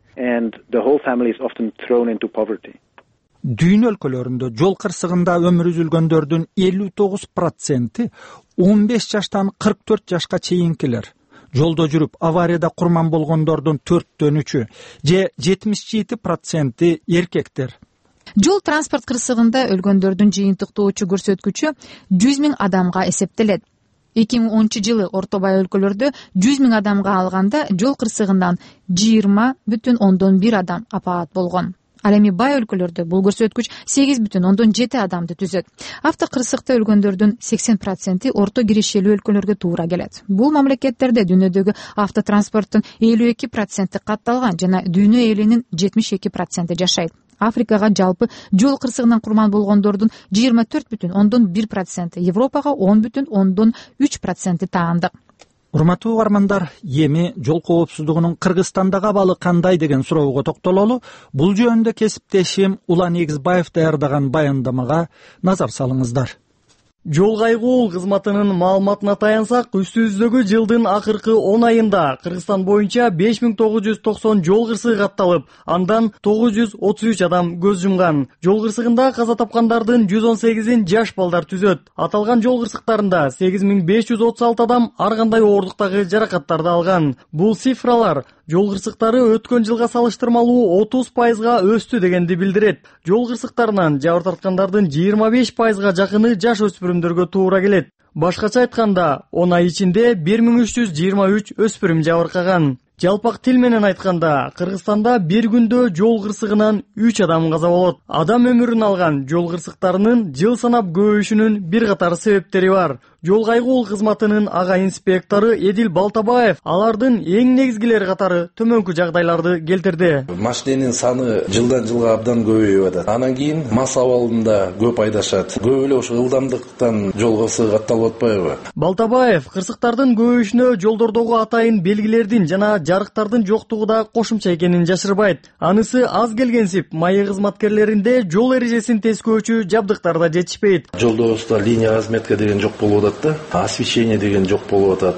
Дүйнө өлкөлөрүндө жол кырсыгында өмүр үзүлгөндөрдүн элүү тогуз проценти он беш жаштан кырк төрт жашка чейинкилер. Жолдо жүрүп аварияда курман болгондордун төрттөн үчү же жетимиш жети проценти эркектер. Жол транспорт кырсыгында өлгөндөрдүн жыйынтыктоочу көрсөткүчү жүз миң адамга эсептелет. эки миң онунчу жылы орто бай өлкөлөрдө жүз миң адамга алганда жол кырсыгынан жыйырма бүтүн ондон бир адам апаат болгон. Ал эми бай өлкөлөрдө бул көрсөткүч сегиз бүтүн ондон жети адамды түзөт. Авто кырсыкта өлгөндөрдүн сексен проценти орто кирешелүү өлкөлөргө туура келет. Бул мамлекеттерде дүйнөдөгү автотранспорттун элүү эки проценти катталган жана дүйнө элинин жетимиш эки проценти жашайт. Африкага жалпы жол кырсыгынан курман болгондордун жыйырма төрт бүтүн ондон бир проценти, Европага он бүтүн ондон үч проценти таандык. Урматтуу угармандар, эми жол коопсуздугунун Кыргызстандагы абалы кандай деген суроого токтололу. Бул жөнүндө кесиптешим Улан Эгизбаев даярдаган баяндамага назар салыңыздар. Жол кайгуу кызматынын маалыматына таянсак, үстүбүздөгү жылдын акыркы он айында Кыргызстан боюнча беш миң тогуз жүз токсон жол кырсыгы катталып, андан тогуз жүз отуз үч адам көз жумган. Жол кырсыгында каза тапкандардын жүз он сегизин жаш балдар түзөт. Аталган жол кырсыктарында сегиз миң беш жүз отуз алты адам ар кандай ооруктагы жаракаттарды алган. Бул цифралар жол кырсыктары өткөн жылга салыштырмалуу отуз пайызга өстү дегенди билдирет. Жол кырсыктарынан жабыр тарткандардын жыйырма беш пайызга жакыны жаш өспүрүмдөргө туура келет. Башкача айтканда, он ай ичинде бир миң үч жүз жыйырма үч өспүрүм жабыркаган. Жалпак тил менен айтканда, Кыргызстанда бир күндө жол кырсыгынан үч адам каза болот. Адам өмүрүн алган жол кырсыктарынын жыл санап көбөйүшүнүн бир катар себептери бар. Жол кайгуу кызматынын ага инспектору Эдил Балтабаев алардын эң негизгилери катары төмөнкү жагдайларды келтирди. Машиненин саны жылдан жылга абдан көбөйүп атат. Анан кийин мас абалында көп айдашат. Көп эле ошо ылдамдыктан жол кырсыгы катталып атпайбы? Балтабаев кырсыктардын көбөйүшүнө жолдордогу атайын белгилердин жана жарыктардын жоктугу да кошумча экенин жашырбайт. Анысы аз келгенсип, майы кызматкерлеринде жол эрежесин тескөөчү жабдыктар да жетишпейт. Жолдобузда линия разметка деген жок болуп атат да, освещение деген жок болуп атат.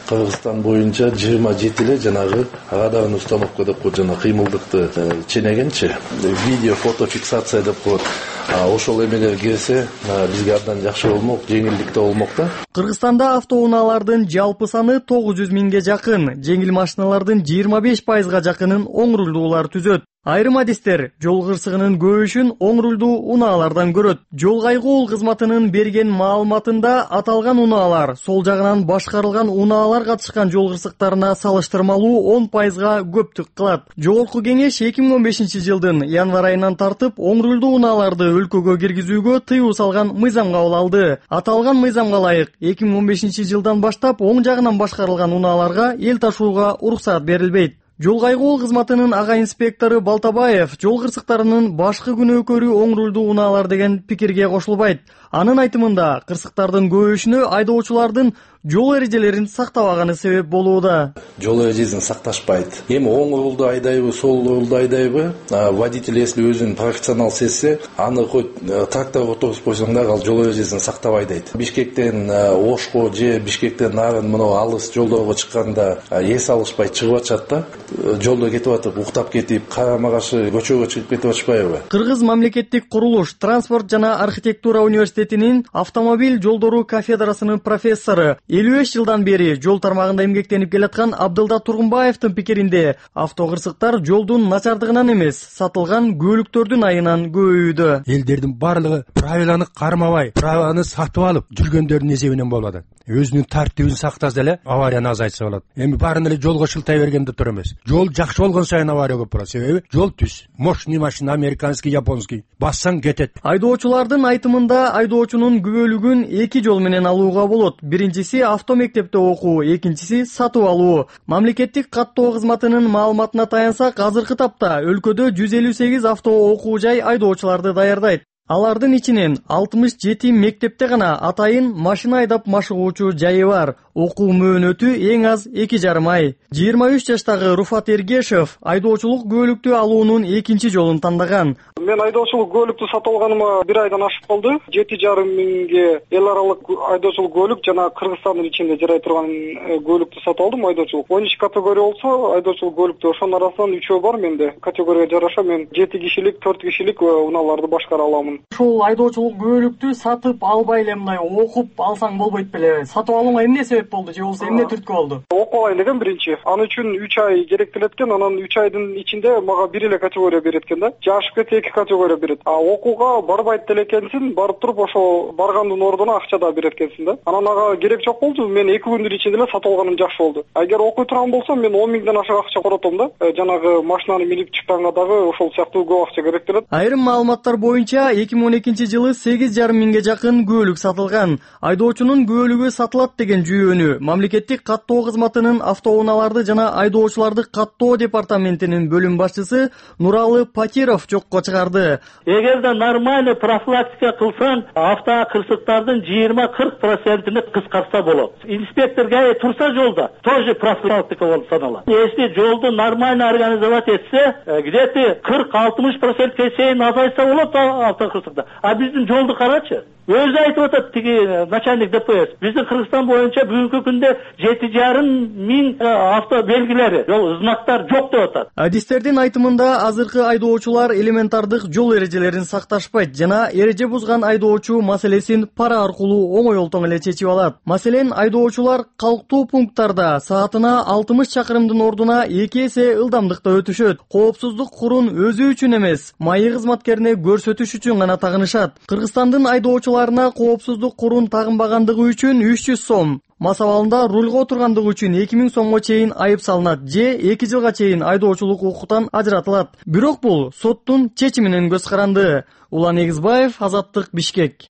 Кыргызстан боюнча жыйырма жети эле жанагы ага дагы установка деп коет, жана кыймылдыкты ченегенчи видео фото фиксация деп коет. Ошол эмелер келсе бизге абдан жакшы болмок, жеңилдикте болмок да. Кыргызстанда автоунаалардын жалпы саны тогуз жүз миңге жакын, жеңил машиналардын жыйырма беш пайызга жакынын оң рулдуулар түзөт. Айрым адистер жол кырсыгынын көбүшүн оң рулдуу унаалардан көрөт. Жол кайгуу кызматынын берген маалыматында аталган унаалар сол жагынан башкарылган унаалар катышкан жол кырсыктарына салыштырмалуу он пайызга көптүк кылат. Жогорку кеңеш эки миң он бешинчи жылдын январь айынан тартып оң рулдуу унааларды өлкөгө киргизүүгө тыюу салган мыйзам кабыл алды. Аталган мыйзамга ылайык эки миң он бешинчи жылдан баштап оң жагынан башкарылган унааларга эл ташууга уруксат берилбейт. Жол кайгуу кызматынын ага инспектору Балтабаев жол кырсыктарынын башкы күнөөкөрү оң рулдуу унаалар деген пикирге кошулбайт. Анын айтымында кырсыктардын көбүшүнө айдоочулардын жол эрежелерин сактабаганы себеп болууда. Жол эрежесин сакташпайт. Эми оң рулду айдайбы, сол рулду айдайбы, водитель если өзүн профессионал сезсе, аны койт тракторго отургузуп койсоң дагы ал жол эрежесин сактабай дейт. Бишкектен Ошко же Бишкектен нарын мына алыс жолдорго чыкканда эс алышпай чыгып атышат да. Жолдо кетип атып, уктап кетип, карама каршы көчөгө чыгып кетип атышпайбы? Кыргыз мамлекеттик курулуш, транспорт жана архитектура университетинин автомобиль жолдору кафедрасынын профессору элүү беш жылдан бери жол тармагында эмгектенип келаткан Абдылда Тургунбаевдин пикиринде автокырсыктар жолдун начардыгынан эмес, сатылган көлүктөрдүн айынан көбөйүүдө. Элдердин барлыгы правиланы кармабай, правиланы сатып алып жүргөндөрдүн эсебинен болуп атат. Өзүнүн тартибин сактаса эле аварияны азайтса болот. Эми баарын эле жолго шылтай бергенде тур эмес. Жол жакшы болгон сайын авария көп болот. Себеби жол түз. Мощный машина, американский, японский. Бассаң кетет. Айдоочулардын айтымында айдоочунун күбөлүгүн эки жол менен алууга болот. Биринчиси автомектепте окуу, экинчиси сатып алуу. Мамлекеттик каттоо кызматынын маалыматына таянсак, азыркы тапта өлкөдө жүз элүү сегиз авто окуу жай айдоочуларды даярдайт. Алардын ичинен алтымыш жети мектепте гана атайын машина айдап машыгуучу жайы бар. Окуу мөөнөтү эң аз эки жарым ай. жыйырма үч жаштагы Руфат Эргешев айдоочулук көлүктү алуунун экинчи жолун тандаган. Мен айдоочулук көлүктү сатып алганыма бир айдан ашып калды. жети жарым миңге эл аралык айдоочулук көлүк жана Кыргызстандын ичинде жарай турган көлүктү сатып алдым. Айдоочулук он үч категория болсо, айдоочулук көлүктө ошонун арасынан үчөө бар менде. Категорияга жараша мен жети кишилик, төрт кишилик унааларды башкара аламын. Ушул айдоочулук көлүктү сатып албай эле мындай окуп алсаң болбойт беле? Сатып алууга эмне себеп болду же болбосо эмне түрткү болду? Окуп алайын деген биринчи. Аны үчүн үч ай керектелет экен. Анан үч айдын ичинде мага бир эле категория берет экен да. Жашып кетсе эки категория берет. А окууга барбайт делекенсин, барып туруп ошо баргандын ордуна акча да берет экенсин да. Анан ага керек жок болду. Мен эки күндүн ичинде эле сатып алганым жакшы болду. Эгер окуй турган болсом, мен он миңден ашык акча коротом да. Жанагы машинаны минип чыкканга дагы ошол сыяктуу көп акча керектелет. Айрым маалыматтар боюнча эки миң он экинчи жылы сегиз жарым миңге жакын күбөлүк сатылган. Айдоочунун күбөлүгү сатылат деген жүйөнү мамлекеттик каттоо кызматынын автоунааларды жана айдоочуларды каттоо департаментинин бөлүм башчысы Нуралы Патиров жокко чыгарды. Эгерде нормальный профилактика кылсаң, автокырсыктардын жыйырма кырк процентini кыскартса болот. Инспекторга турса жолда тоже профилактика болуп саналат. Если жолду нормально организовать этсе, где-то кырк алтымыш процентке чейин азайтса болот автокырсыкта. А биздин жолду карачы. Өзү айтып атат тиги начальник ДПС. Биздин Кыргызстан боюнча бүгүнкү күндө жети жарым миң авто белгилери, жол знактар жок деп атат. Адистердин айтымында азыркы айдоочулар элементардык жол эрежелерин сакташпайт жана эреже бузган айдоочу маселесин пара аркылуу оңой олтоң эле чечип алат. Маселен, айдоочулар калктуу пункттарда саатына алтымыш чакырымдын ордуна эки эсе ылдамдыкта өтүшөт. Коопсуздук курун өзү үчүн эмес, майы кызматкерине көрсөтүш үчүн гана тагынышат. Кыргызстандын айдоочуларына коопсуздук курун тагынбагандыгы үчүн үч жүз сом, мас абалында рулга отургандыгы үчүн эки миң сомго чейин айып салынат же эки жылга чейин айдоочулук укуктан ажыратылат. Бирок бул соттун чечиминен көз каранды. Улан Эгизбаев, Азаттык, Бишкек.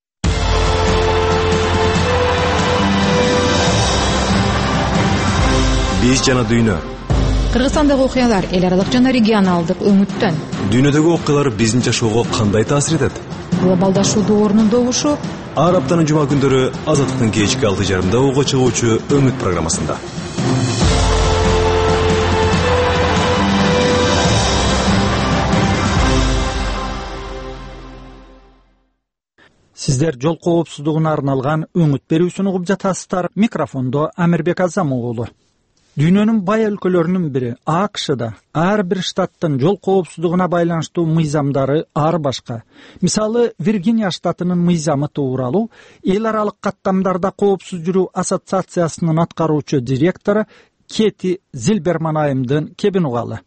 Биз жана дүйнө. Кыргызстандагы окуялар эл аралык жана регионалдык өңүттөн. Дүйнөдөгү окуялар биздин жашоого кандай таасир этет? Глобалдашуудун орнундогушу ар аптанын жума күндөрү Азаттыктын кечки алты жарымда уга чыгуучу Өңүт программасында. Сиздер сиздер жол коопсуздугуна арналган өңүт берүүсүн угуп жатасыздар. Микрофондо Амирбек Азам уулу. Дүйнөнүн бай өлкөлөрүнүн бири АКШда ар бир штаттын жол коопсуздугуна байланыштуу мыйзамдары ар башка. Мисалы, Виргиния штатынын мыйзамы тууралуу эл аралык каттамдарда коопсуз жүрүү ассоциациясынын аткаруучу директору Кети Зильберман айымдын кебин угалы.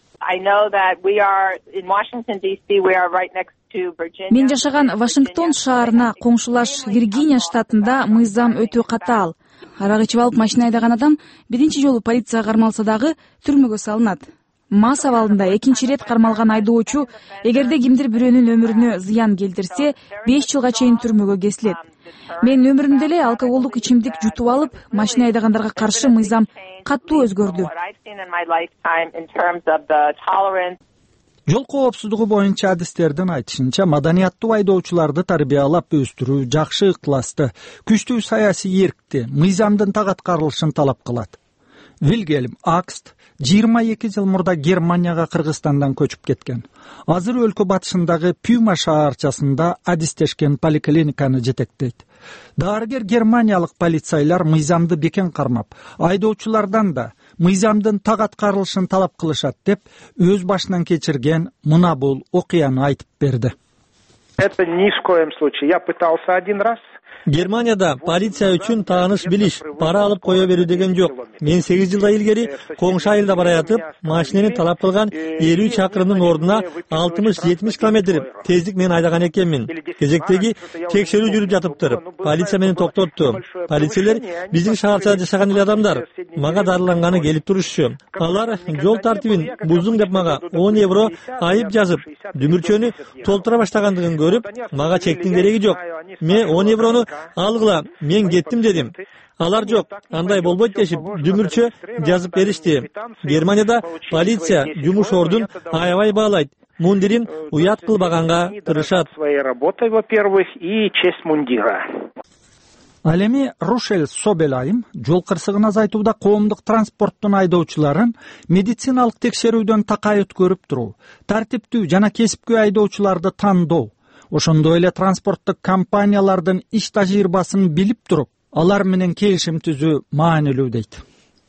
Мен жашаган Вашингтон шаарына коңшулаш Виргиния штатында мыйзам өтө катаал. Арак ичип алып машина айдаган адам биринчи жолу полицияга кармалса дагы түрмөгө салынат. Мас абалында экинчи ирет кармалган айдоочу эгерде кимдир бирөөнүн өмүрүнө зыян келтирсе, беш жылга чейин түрмөгө кесилет. Мен өмүрүмдө эле алкоголдук ичимдик жутуп алып, машина айдагандарга каршы мыйзам катуу өзгөрдү. Жол коопсуздугу боюнча адистердин айтышынча, маданияттуу айдоочуларды тарбиялап өстүрүү жакшы ыктыласты, күчтүү саясий эркти, мыйзамдын так аткарылышын талап кылат. Вильгельм Акст жыйырма эки жыл мурда Германияга Кыргызстандан көчүп кеткен. Азыр өлкө батышындагы Пюма шаарчасында адистешкен поликлиниканы жетектейт. Дарыгер германиялык полицайлар мыйзамды бекен кармап, айдоочулардан да мыйзамдын так аткарылышын талап кылышат деп өз башынан кечирген мына бул окуяны айтып берди. Это ни в коем случае. Я пытался один раз. Германияда полиция үчүн тааныш билиш, пара алып кое берүү деген жок. Мен сегиз жылда илгери коңшу айылда бараятып, машинени талап кылган элүү чакырымдын ордуна алтымыш жетимиш километр тездик менен айдаган экенмин. Кезектеги текшерүү жүрүп жатыптыр. Полиция мени токтотту. Полицейлер биздин шаарчада жашаган эле адамдар. Мага дарыланганы келип турушчу. Алар жол тартибин буздуң деп мага он евро айып жазып, дүмүрчөнү толтура баштагандыгын көрүп, мага чектин кереги жок. Мен он еврону алгыла, мен кеттим дедим. Алар жок, андай болбойт дешип, дүмүрчө жазып беришти. Германияда полиция жумуш ордун аябай баалайт. Мундирин уят кылбаганга тырышат. Ал эми Рушель Собел айым жол кырсыгын азайтууда коомдук транспорттун айдоочуларын медициналык текшерүүдөн такай өткөрүп туруу, тартиптүү жана кесипкөй айдоочуларды тандоо, ошондой эле транспорттук компаниялардын иш тажрыйбасын билип туруп, алар менен келишим түзүү маанилүү дейт.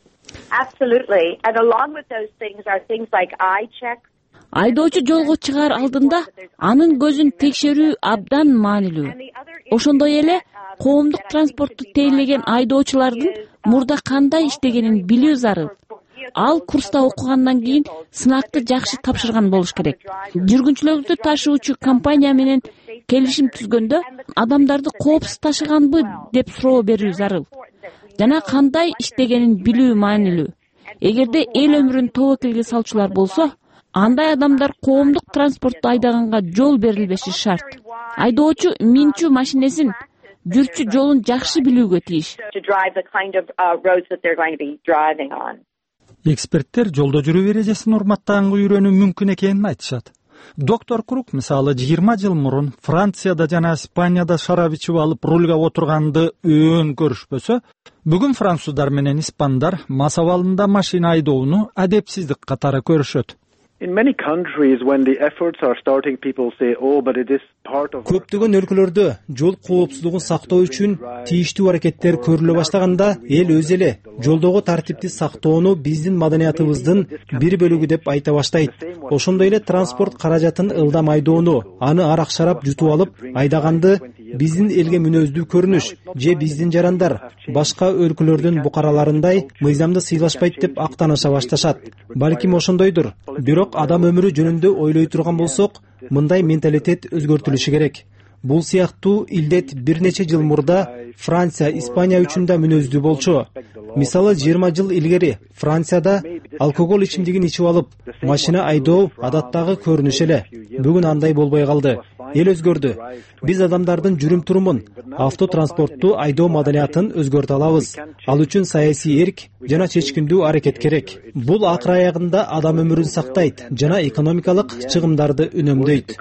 Айдоочу жолго чыгаар алдында анын көзүн текшерүү абдан маанилүү. Ошондой эле коомдук транспортту тейлеген айдоочулардын мурда кандай иштегенин билүү зарыл. Ал курста окугандан кийин сынакты жакшы тапшырган болуш керек. Жүргүнчүлөрдү ташуучу компания менен келишим түзгөндө адамдарды коопсуз ташыганбы деп суроо берүү зарыл. Жана кандай иштегенин билүү маанилүү. Эгерде эл өмүрүн тобокелге салчулар болсо, андай адамдар коомдук транспортту айдаганга жол берилбеши шарт. Айдоочу минчүү машинесин, жүрчү жолун жакшы билүүгө тийиш. Эксперттер жолдо жүрүү эрежесин урматтаганга үйрөнүү мүмкүн экенин айтышат. Доктор Крук мисалы жыйырма жыл мурун Францияда жана Испанияда шарап ичип алып рулга отурганды өөн көрүшпөсө, бүгүн француздар менен испандар мас абалында машина айдоону адепсиздик катары көрүшөт. Көптөгөн өлкөлөрдө жол коопсуздугун сактоо үчүн тийиштүү аракеттер көрүлө баштаганда, эл өзү эле жолдогу тартипти сактоону биздин маданиятыбыздын бир бөлүгү деп айта баштайт. Ошондой эле транспорт каражатын ылдам айдоону, аны арак шарап жутуп алып айдаганды биздин элге мүнөздүү көрүнүш же биздин жарандар башка өлкөлөрдүн букараларындай мыйзамды сыйлашпайт деп актаныша башташат. Балким ошондойдур. Бирок адам өмүрү жөнүндө ойлой турган болсок, мындай менталитет өзгөртүлүшү керек. Бул сыяктуу илдет бир нече жыл мурда Франция, Испания үчүн да мүнөздүү болчу. Мисалы жыйырма жыл илгери Францияда алкоголь ичимдигин ичип алып машина айдоо адаттагы көрүнүш эле. Бүгүн андай болбой калды. Эл өзгөрдү. Биз адамдардын жүрүм турумун, автотранспортту айдоо маданиятын өзгөртө алабыз. Ал үчүн саясий эрк жана чечкиндүү аракет керек. Бул акыр аягында адам өмүрүн сактайт жана экономикалык чыгымдарды үнөмдөйт.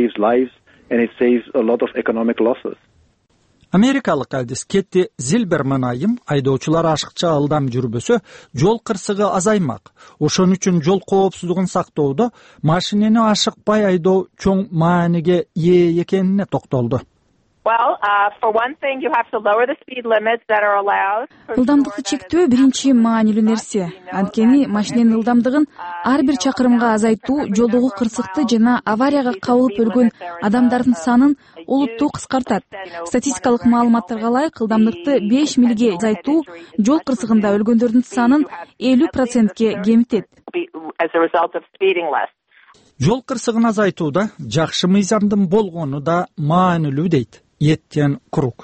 Америкалык адис Кетти Зильберман айым айдоочулар ашыкча ылдам жүрбөсө, жол кырсыгы азаймак. Ошон үчүн жол коопсуздугун сактоодо машинени ашыкпай айдоо чоң мааниге ээ экенине токтолду. ылдамдыкты чектөө биринчи маанилүү нерсе. Анткени машиненин ылдамдыгын ар бир чакырымга азайтуу жолдогу кырсыкты жана аварияга кабылып өлгөн адамдардын санын олуттуу кыскартат. Статистикалык маалыматтарга ылайык, ылдамдыкты беш милге азайтуу жол кырсыгында өлгөндөрдүн санын элүү процентке кемитет. Жол кырсыгын азайтууда жакшы мыйзамдын болгону да маанилүү дейт Еттен Крук.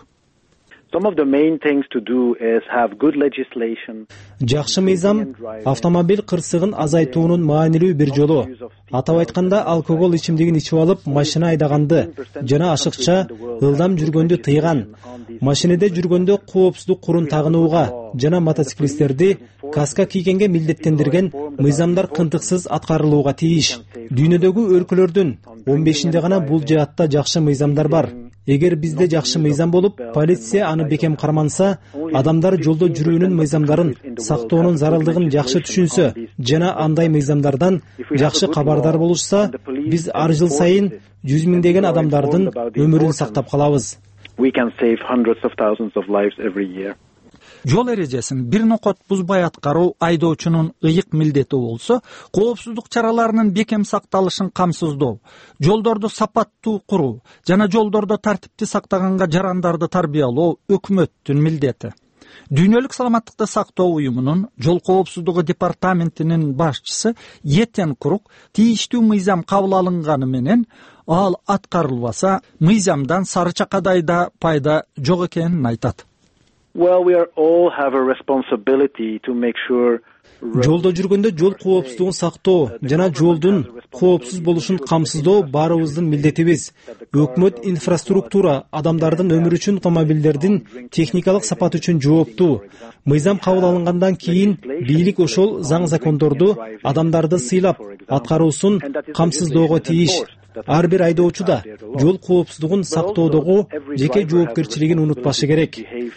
Жакшы мыйзам автомобиль кырсыгын азайтуунун маанилүү бир жолу. Атап айтканда, алкогол ичимдигин ичип алып машина айдаганды жана ашыкча ылдам жүргөндү тыйган, машинеде жүргөндө коопсуздук курун тагынууга жана мотоциклисттерди каска кийгенге милдеттендирген мыйзамдар кынтыксыз аткарылууга тийиш. Дүйнөдөгү өлкөлөрдүн он бешинде гана бул жаатта жакшы мыйзамдар бар. Эгер бизде жакшы мыйзам болуп, полиция аны бекем карманса, адамдар жолдо жүрүүнүн мыйзамдарын сактоонун зарылдыгын жакшы түшүнсө жана андай мыйзамдардан жакшы кабардар болушса, биз ар жыл сайын жүз миңдеген адамдардын өмүрүн сактап калабыз. Жол эрежесин бир нокот бузбай аткаруу айдоочунун ыйык милдети болсо, коопсуздук чараларынын бекем сакталышын камсыздоо, жолдорду сапаттуу куруу жана жолдордо тартипти сактаганга жарандарды тарбиялоо өкмөттүн милдети. Дүйнөлүк саламаттыкты сактоо уюмунун жол коопсуздугу департаментинин башчысы Еттен Крук тийиштүү мыйзам кабыл алынганы менен ал аткарылбаса, мыйзамдан сары чакадай да пайда жок экенин айтат. Жолдо жүргөндө жол коопсуздугун сактоо жана жолдун коопсуз болушун камсыздоо баарыбыздын милдетибиз. Өкмөт инфраструктура адамдардын өмүрү үчүн автомобилдердин техникалык сапаты үчүн жооптуу. Мыйзам кабыл алынгандан кийин бийлик ошол заң закондорду адамдарды сыйлап аткаруусун камсыздоого тийиш. Ар бир айдоочу да жол коопсуздугун сактоодогу жеке жоопкерчилигин унутпашы керек.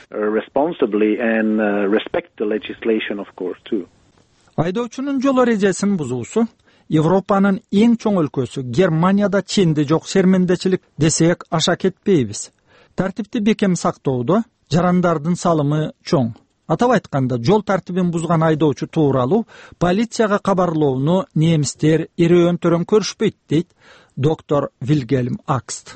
Айдоочунун жол эрежесин бузуусу Европанын эң чоң өлкөсү Германияда ченде жок шермендечилик десек аша кетпейбиз. Тартипти бекем сактоодо жарандардын салымы чоң. Атап айтканда, жол тартибин бузган айдоочу тууралуу полицияга кабарлоону немистер эрөөн төрөн көрүшпөйт, дейт доктор Вильгельм Акст.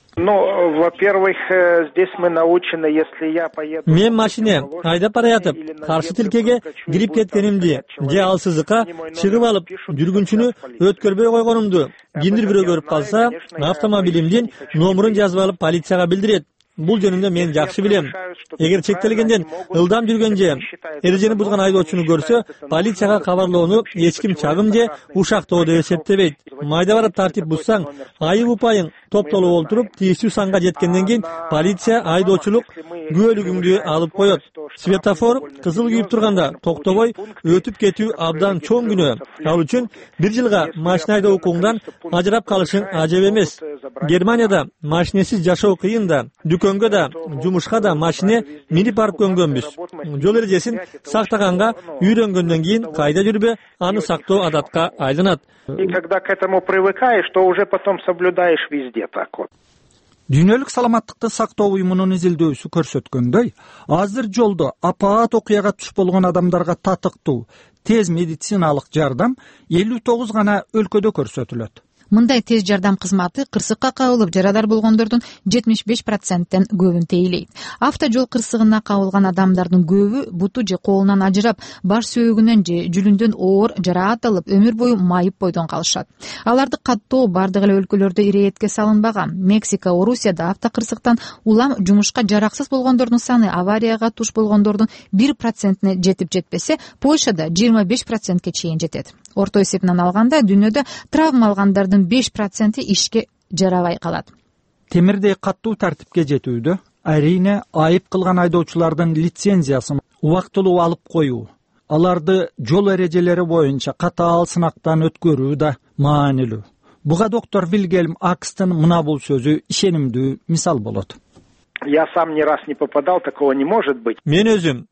Мен машине айдап баратып, каршы тилкеге кирип кеткенимди же ал сызыкка чыгып алып жүргүнчүнү өткөрбөй койгонумду кимдир бирөө көрүп калса, автомобилимдин номерин жазып алып полицияга билдирет. Бул жөнүндө мен жакшы билем. Эгер чектелгенден ылдам жүргөн же эрежени бузган айдоочуну көрсө, полицияга кабарлоону эч ким чагым же ушактоо деп эсептебейт. Майда барып тартип бузсаң, айып упайың топтолуп олтуруп, тийиштүү санга жеткенден кийин полиция айдоочулук күбөлүгүңдү алып коет. Светофор кызыл күйүп турганда токтобой өтүп кетүү абдан чоң күнөө. Ал үчүн бир жылга машина айдоо укугунан ажырап калышың ажеп эмес. Германияда машинесиз жашоо кыйын да, дүкөнгө да, жумушка да машине минип барып көнгөнбүз. Жол эрежесин сактаганга үйрөнгөндөн кийин кайда жүрбө, аны сактоо адатка айланат. И когда к этому привыкаешь, то уже потом соблюдаешь везде так вот. Дүйнөлүк саламаттыкты сактоо уюмунун изилдөөсү көрсөткөндөй, азыр жолдо апаат окуяга туш болгон адамдарга татыктуу тез медициналык жардам элүү тогуз гана өлкөдө көрсөтүлөт. Мындай тез жардам кызматы кырсыкка кабылып жарадар болгондордун жетимиш беш проценттен көбүн тейлейт. Автожол кырсыгына кабылган адамдардын көбү буту же колунан ажырап, баш сөөгүнөн же жүлүндөн оор жараат алып, өмүр бою майып бойдон калышат. Аларды каттоо бардык эле өлкөлөрдө иретке салынбаган. Мексика, Орусияда автокырсыктан улам жумушка жараксыз болгондордун саны аварияга туш болгондордун бир процентине жетип жетпесе, Польшада жыйырма беш процентке чейин жетет. Орто эсебинен алганда, дүйнөдө травма алгандардын беш проценти ишке жарабай калат. Темирдей каттуу тартипке жетүүдө айрине айып кылган айдоочулардын лицензиясын убактылуу алып коюу, аларды жол эрежелери боюнча катаал сынактан өткөрүү да маанилүү. Буга доктор Вильгельм Акстын мына бул сөзү ишенимдүү мисал болот. Я сам ни раз не попадал, такого не может быть. Мен өзүм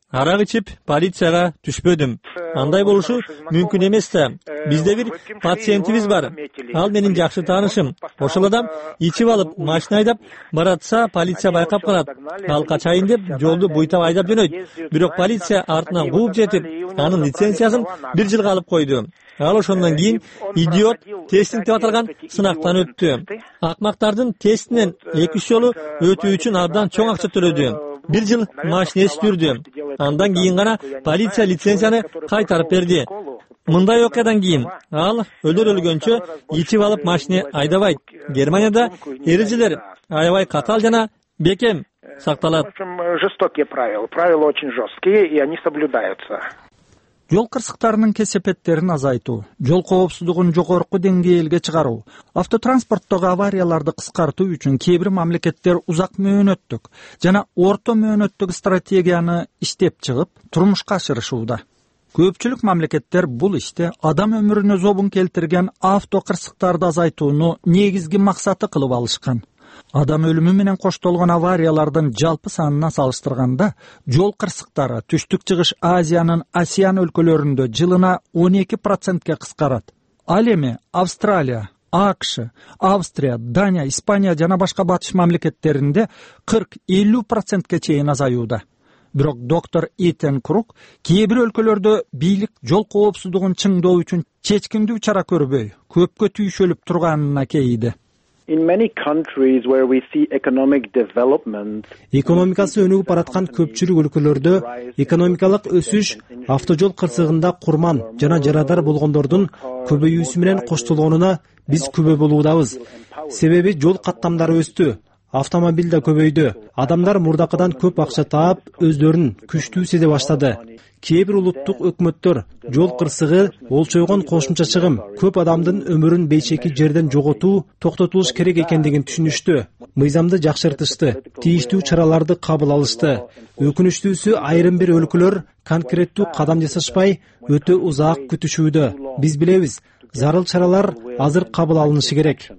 арак ичип полицияга түшпөдүм. Андай болушу мүмкүн эмес да. Бизде бир пациентибиз бар. Ал менин жакшы таанышым. Ошол адам ичип алып машина айдап баратса, полиция байкап калат. Ал качайын деп жолду буйтап айдап жөнөйт. Бирок полиция артынан кууп жетип, анын лицензиясын бир жылга алып койду. Ал ошондон кийин идиот тестинг деп аталган сынактан өттү. Акмактардын тестинен эки үч жолу өтүү үчүн абдан чоң акча төлөдү. Бир жыл машинеси жүрдү. Андан кийин гана полиция лицензияны кайтарып берди. Мындай окуядан кийин ал өлөр өлгөнчө ичип алып машина айдабайт. Германияда эрежелер аябай катаал жана бекем сакталат. Жестокие правила. Правила очень жесткие, и они соблюдаются. Жол кырсыктарынын кесепеттерин азайтуу, жол коопсуздугун жогорку деңгээлге чыгаруу, автотранспорттогу аварияларды кыскартуу үчүн кээ бир мамлекеттер узак мөөнөттүк жана орто мөөнөттүк стратегияны иштеп чыгып, турмушка ашырышууда. Көпчүлүк мамлекеттер бул иште адам өмүрүнө зобун келтирген автокырсыктарды азайтууну негизги максаты кылып алышкан. Адам өлүмү менен коштолгон авариялардын жалпы санына салыштырганда, жол кырсыктары түштүк чыгыш Азиянын Асиан өлкөлөрүндө жылына он эки процентке кыскарат. Ал эми Австралия, АКШ, Австрия, Дания, Испания жана башка батыш мамлекеттеринде кырк элүү процентке чейин азаюуда. Бирок доктор Итен Крук кээ бир өлкөлөрдө бийлик жол коопсуздугун чыңдоо үчүн чечкиндүү чара көрбөй, көпкө түйшөлүп турганына кейиди. In many countries where we see economic development, экономикасы өнүгүп бараткан көпчүлүк өлкөлөрдө экономикалык өсүш автожол кырсыгында курман жана жарадар болгондордун көбөйүүсү менен коштолгонуна биз күбө болуудабыз. Себеби жол каттамдары өстү, автомобиль да көбөйдү. Адамдар мурдакыдан көп акча таап, өздөрүн күчтүү сезе баштады. Кээ бир улуттук өкмөттөр жол кырсыгы болчойгон кошумча чыгым, көп адамдын өмүрүн бейчеки жерден жоготуу токтотулуш керек экендигин түшүнүштү. Мыйзамды жакшыртышты, тийиштүү чараларды кабыл алышты. Өкүнүчтүүсү айрым бир өлкөлөр конкреттүү кадам жасашпай, өтө узак күтүшүүдө. Биз билебиз, зарыл чаралар азыр кабыл алынышы керек.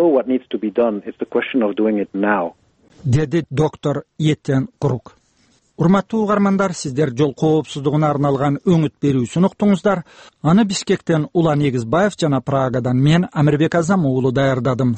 Деди доктор Еттен Крук. Урматтуу угармандар, сиздер жол коопсуздугуна арналган өңүт берүүсүн уктуңуздар. Аны Бишкектен Улан Эгизбаев жана Прагадан мен Амирбек Азам уулу даярдадым.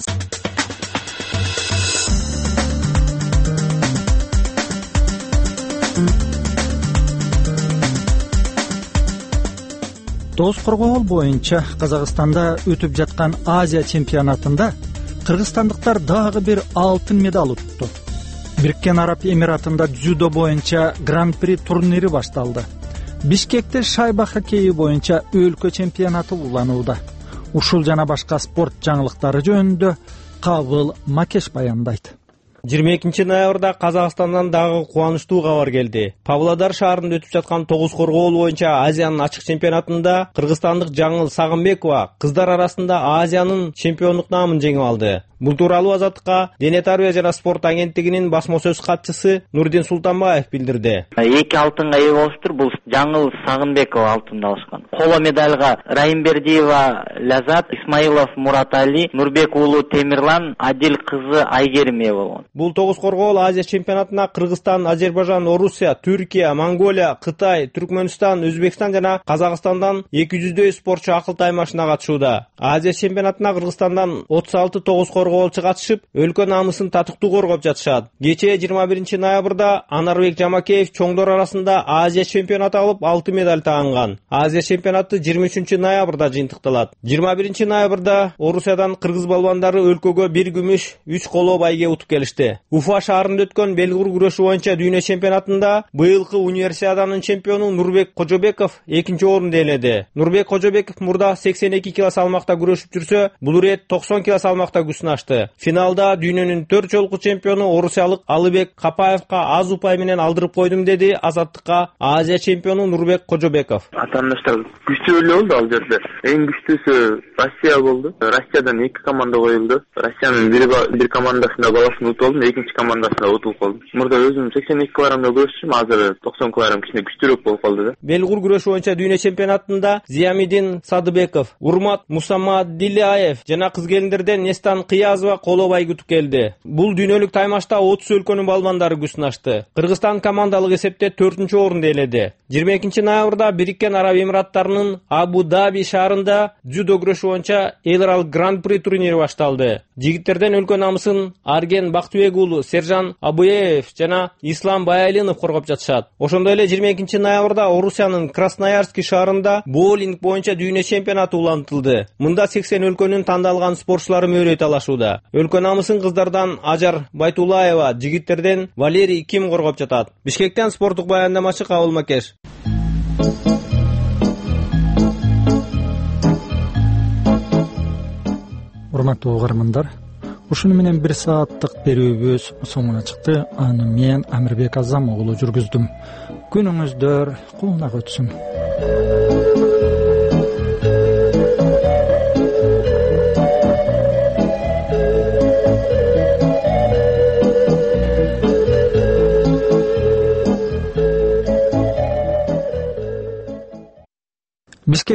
Тоз коргоол боюнча Казакстанда өтүп жаткан Азия чемпионатында кыргызстандыктар дагы бир алтын медаль утту. Бириккен Араб Эмиратында дзюдо боюнча гран-при турнири башталды. Бишкекте шайба хоккейи боюнча өлкө чемпионаты уланууда. Ушул жана башка спорт жаңылыктары жөнүндө Кабыл Макеш баяндайт. жыйырма экинчи ноябрда Казакстандан дагы кубанычтуу кабар келди. Павлодар шаарында өтүп жаткан тогуз коргоол боюнча Азиянын ачык чемпионатында кыргызстандык Жаңыл Сагынбекова кыздар арасында Азиянын чемпиондук наамын жеңип алды. Бул тууралуу Азаттыкка Дене тарбия жана спорт агенттигинин басма сөз катчысы Нурдин Султанбаев билдирди. Эки алтынга ээ болуптур. Бул Жаңыл Сагынбекова алтынды алышкан. Коло медальга Райымбердиева Лязат, Исмаилов Муратали, Нурбек уулу Темирлан, Адил кызы Айгерим ээ болгон. Бул тогуз коргоол Азия чемпионатына Кыргызстан, Азербайжан, Орусия, Түркия, Монголия, Кытай, Түркмөнстан, Өзбекстан жана Казакстандан эки жүздөй спортчу акыл таймашына катышууда. Азия чемпионатына Кыргызстандан отуз алты тогуз коргоолчу катышып, өлкө намысын татыктуу коргоп жатышат. Кечээ жыйырма биринчи ноябрда Анарбек Жамакеев чоңдор арасында Азия чемпионаты алып алтын медаль таанган. Азия чемпионаты жыйырма үчүнчү ноябрда жыйынтыкталат. жыйырма биринчи ноябрда Орусиядан кыргыз балбандары өлкөгө бир күмүш, үч коло байге утуп келишти. Уфа шаарында өткөн белгур күрөшү боюнча дүйнө чемпионатында быйылкы универсиаданын чемпиону Нурбек Кожобеков экинчи орунду ээледи. Нурбек Кожобеков мурда сексен эки кило салмакта күрөшүп жүрсө, бул ирет токсон кило салмакта күчүн ачты. Финалда дүйнөнүн төрт жолку чемпиону орусиялык Алыбек Капаевка аз упай менен алдырып койдум, деди Азаттыкка Азия чемпиону Нурбек Кожобеков. Атаандаштар күчтүү эле болду ал жерде. Эң күчтүүсү Россия болду. Россиядан эки команда коюлду. Россиянын бир бир командасында баласын утуп алдым, экинчи командасында утуп калдым. Мурда өзүм сексен эки килограммда күрөшчүм, азыр токсон килограмм кичине күчтүүрөөк болуп калды да. Белгур күрөшү боюнча дүйнө чемпионатында Зиямидин Садыбеков, Урмат Мусамадилаев жана кыз келиндерден Нестан Кыя Ниязова колобой күтүп келди. Бул дүйнөлүк таймашта отуз өлкөнүн балбандары күч сынашты. Кыргызстан командалык эсепте төртүнчү орунду ээледи. жыйырма экинчи ноябрда Бириккен Араб Эмираттарынын Абу Даби шаарында дзюдо күрөшү боюнча Элрал Гран-при турнири башталды. Жигиттерден өлкө намысын Арген Бактыбек уулу, Сержан Абуеев жана Ислам Баялинов коргоп жатышат. Ошондой эле жыйырма экинчи ноябрда Орусиянын Красноярск шаарында боулинг боюнча дүйнө чемпионаты улантылды. Мында сексен өлкөнүн тандалган спортчулары мөөрөй талашууда. Өлкө намысын кыздардан Ажар Байтулаева, жигиттерден Валерий Ким коргоп жатат. Бишкектен спорттук баяндамачы Кабыл Макеш. Урматтуу угармандар, ушуну менен бир сааттык берүүбүз соңуна чыкты. Аны мен Амирбек Азам уулу жүргүздүм. Күнүңүздөр куулнак өтсүн.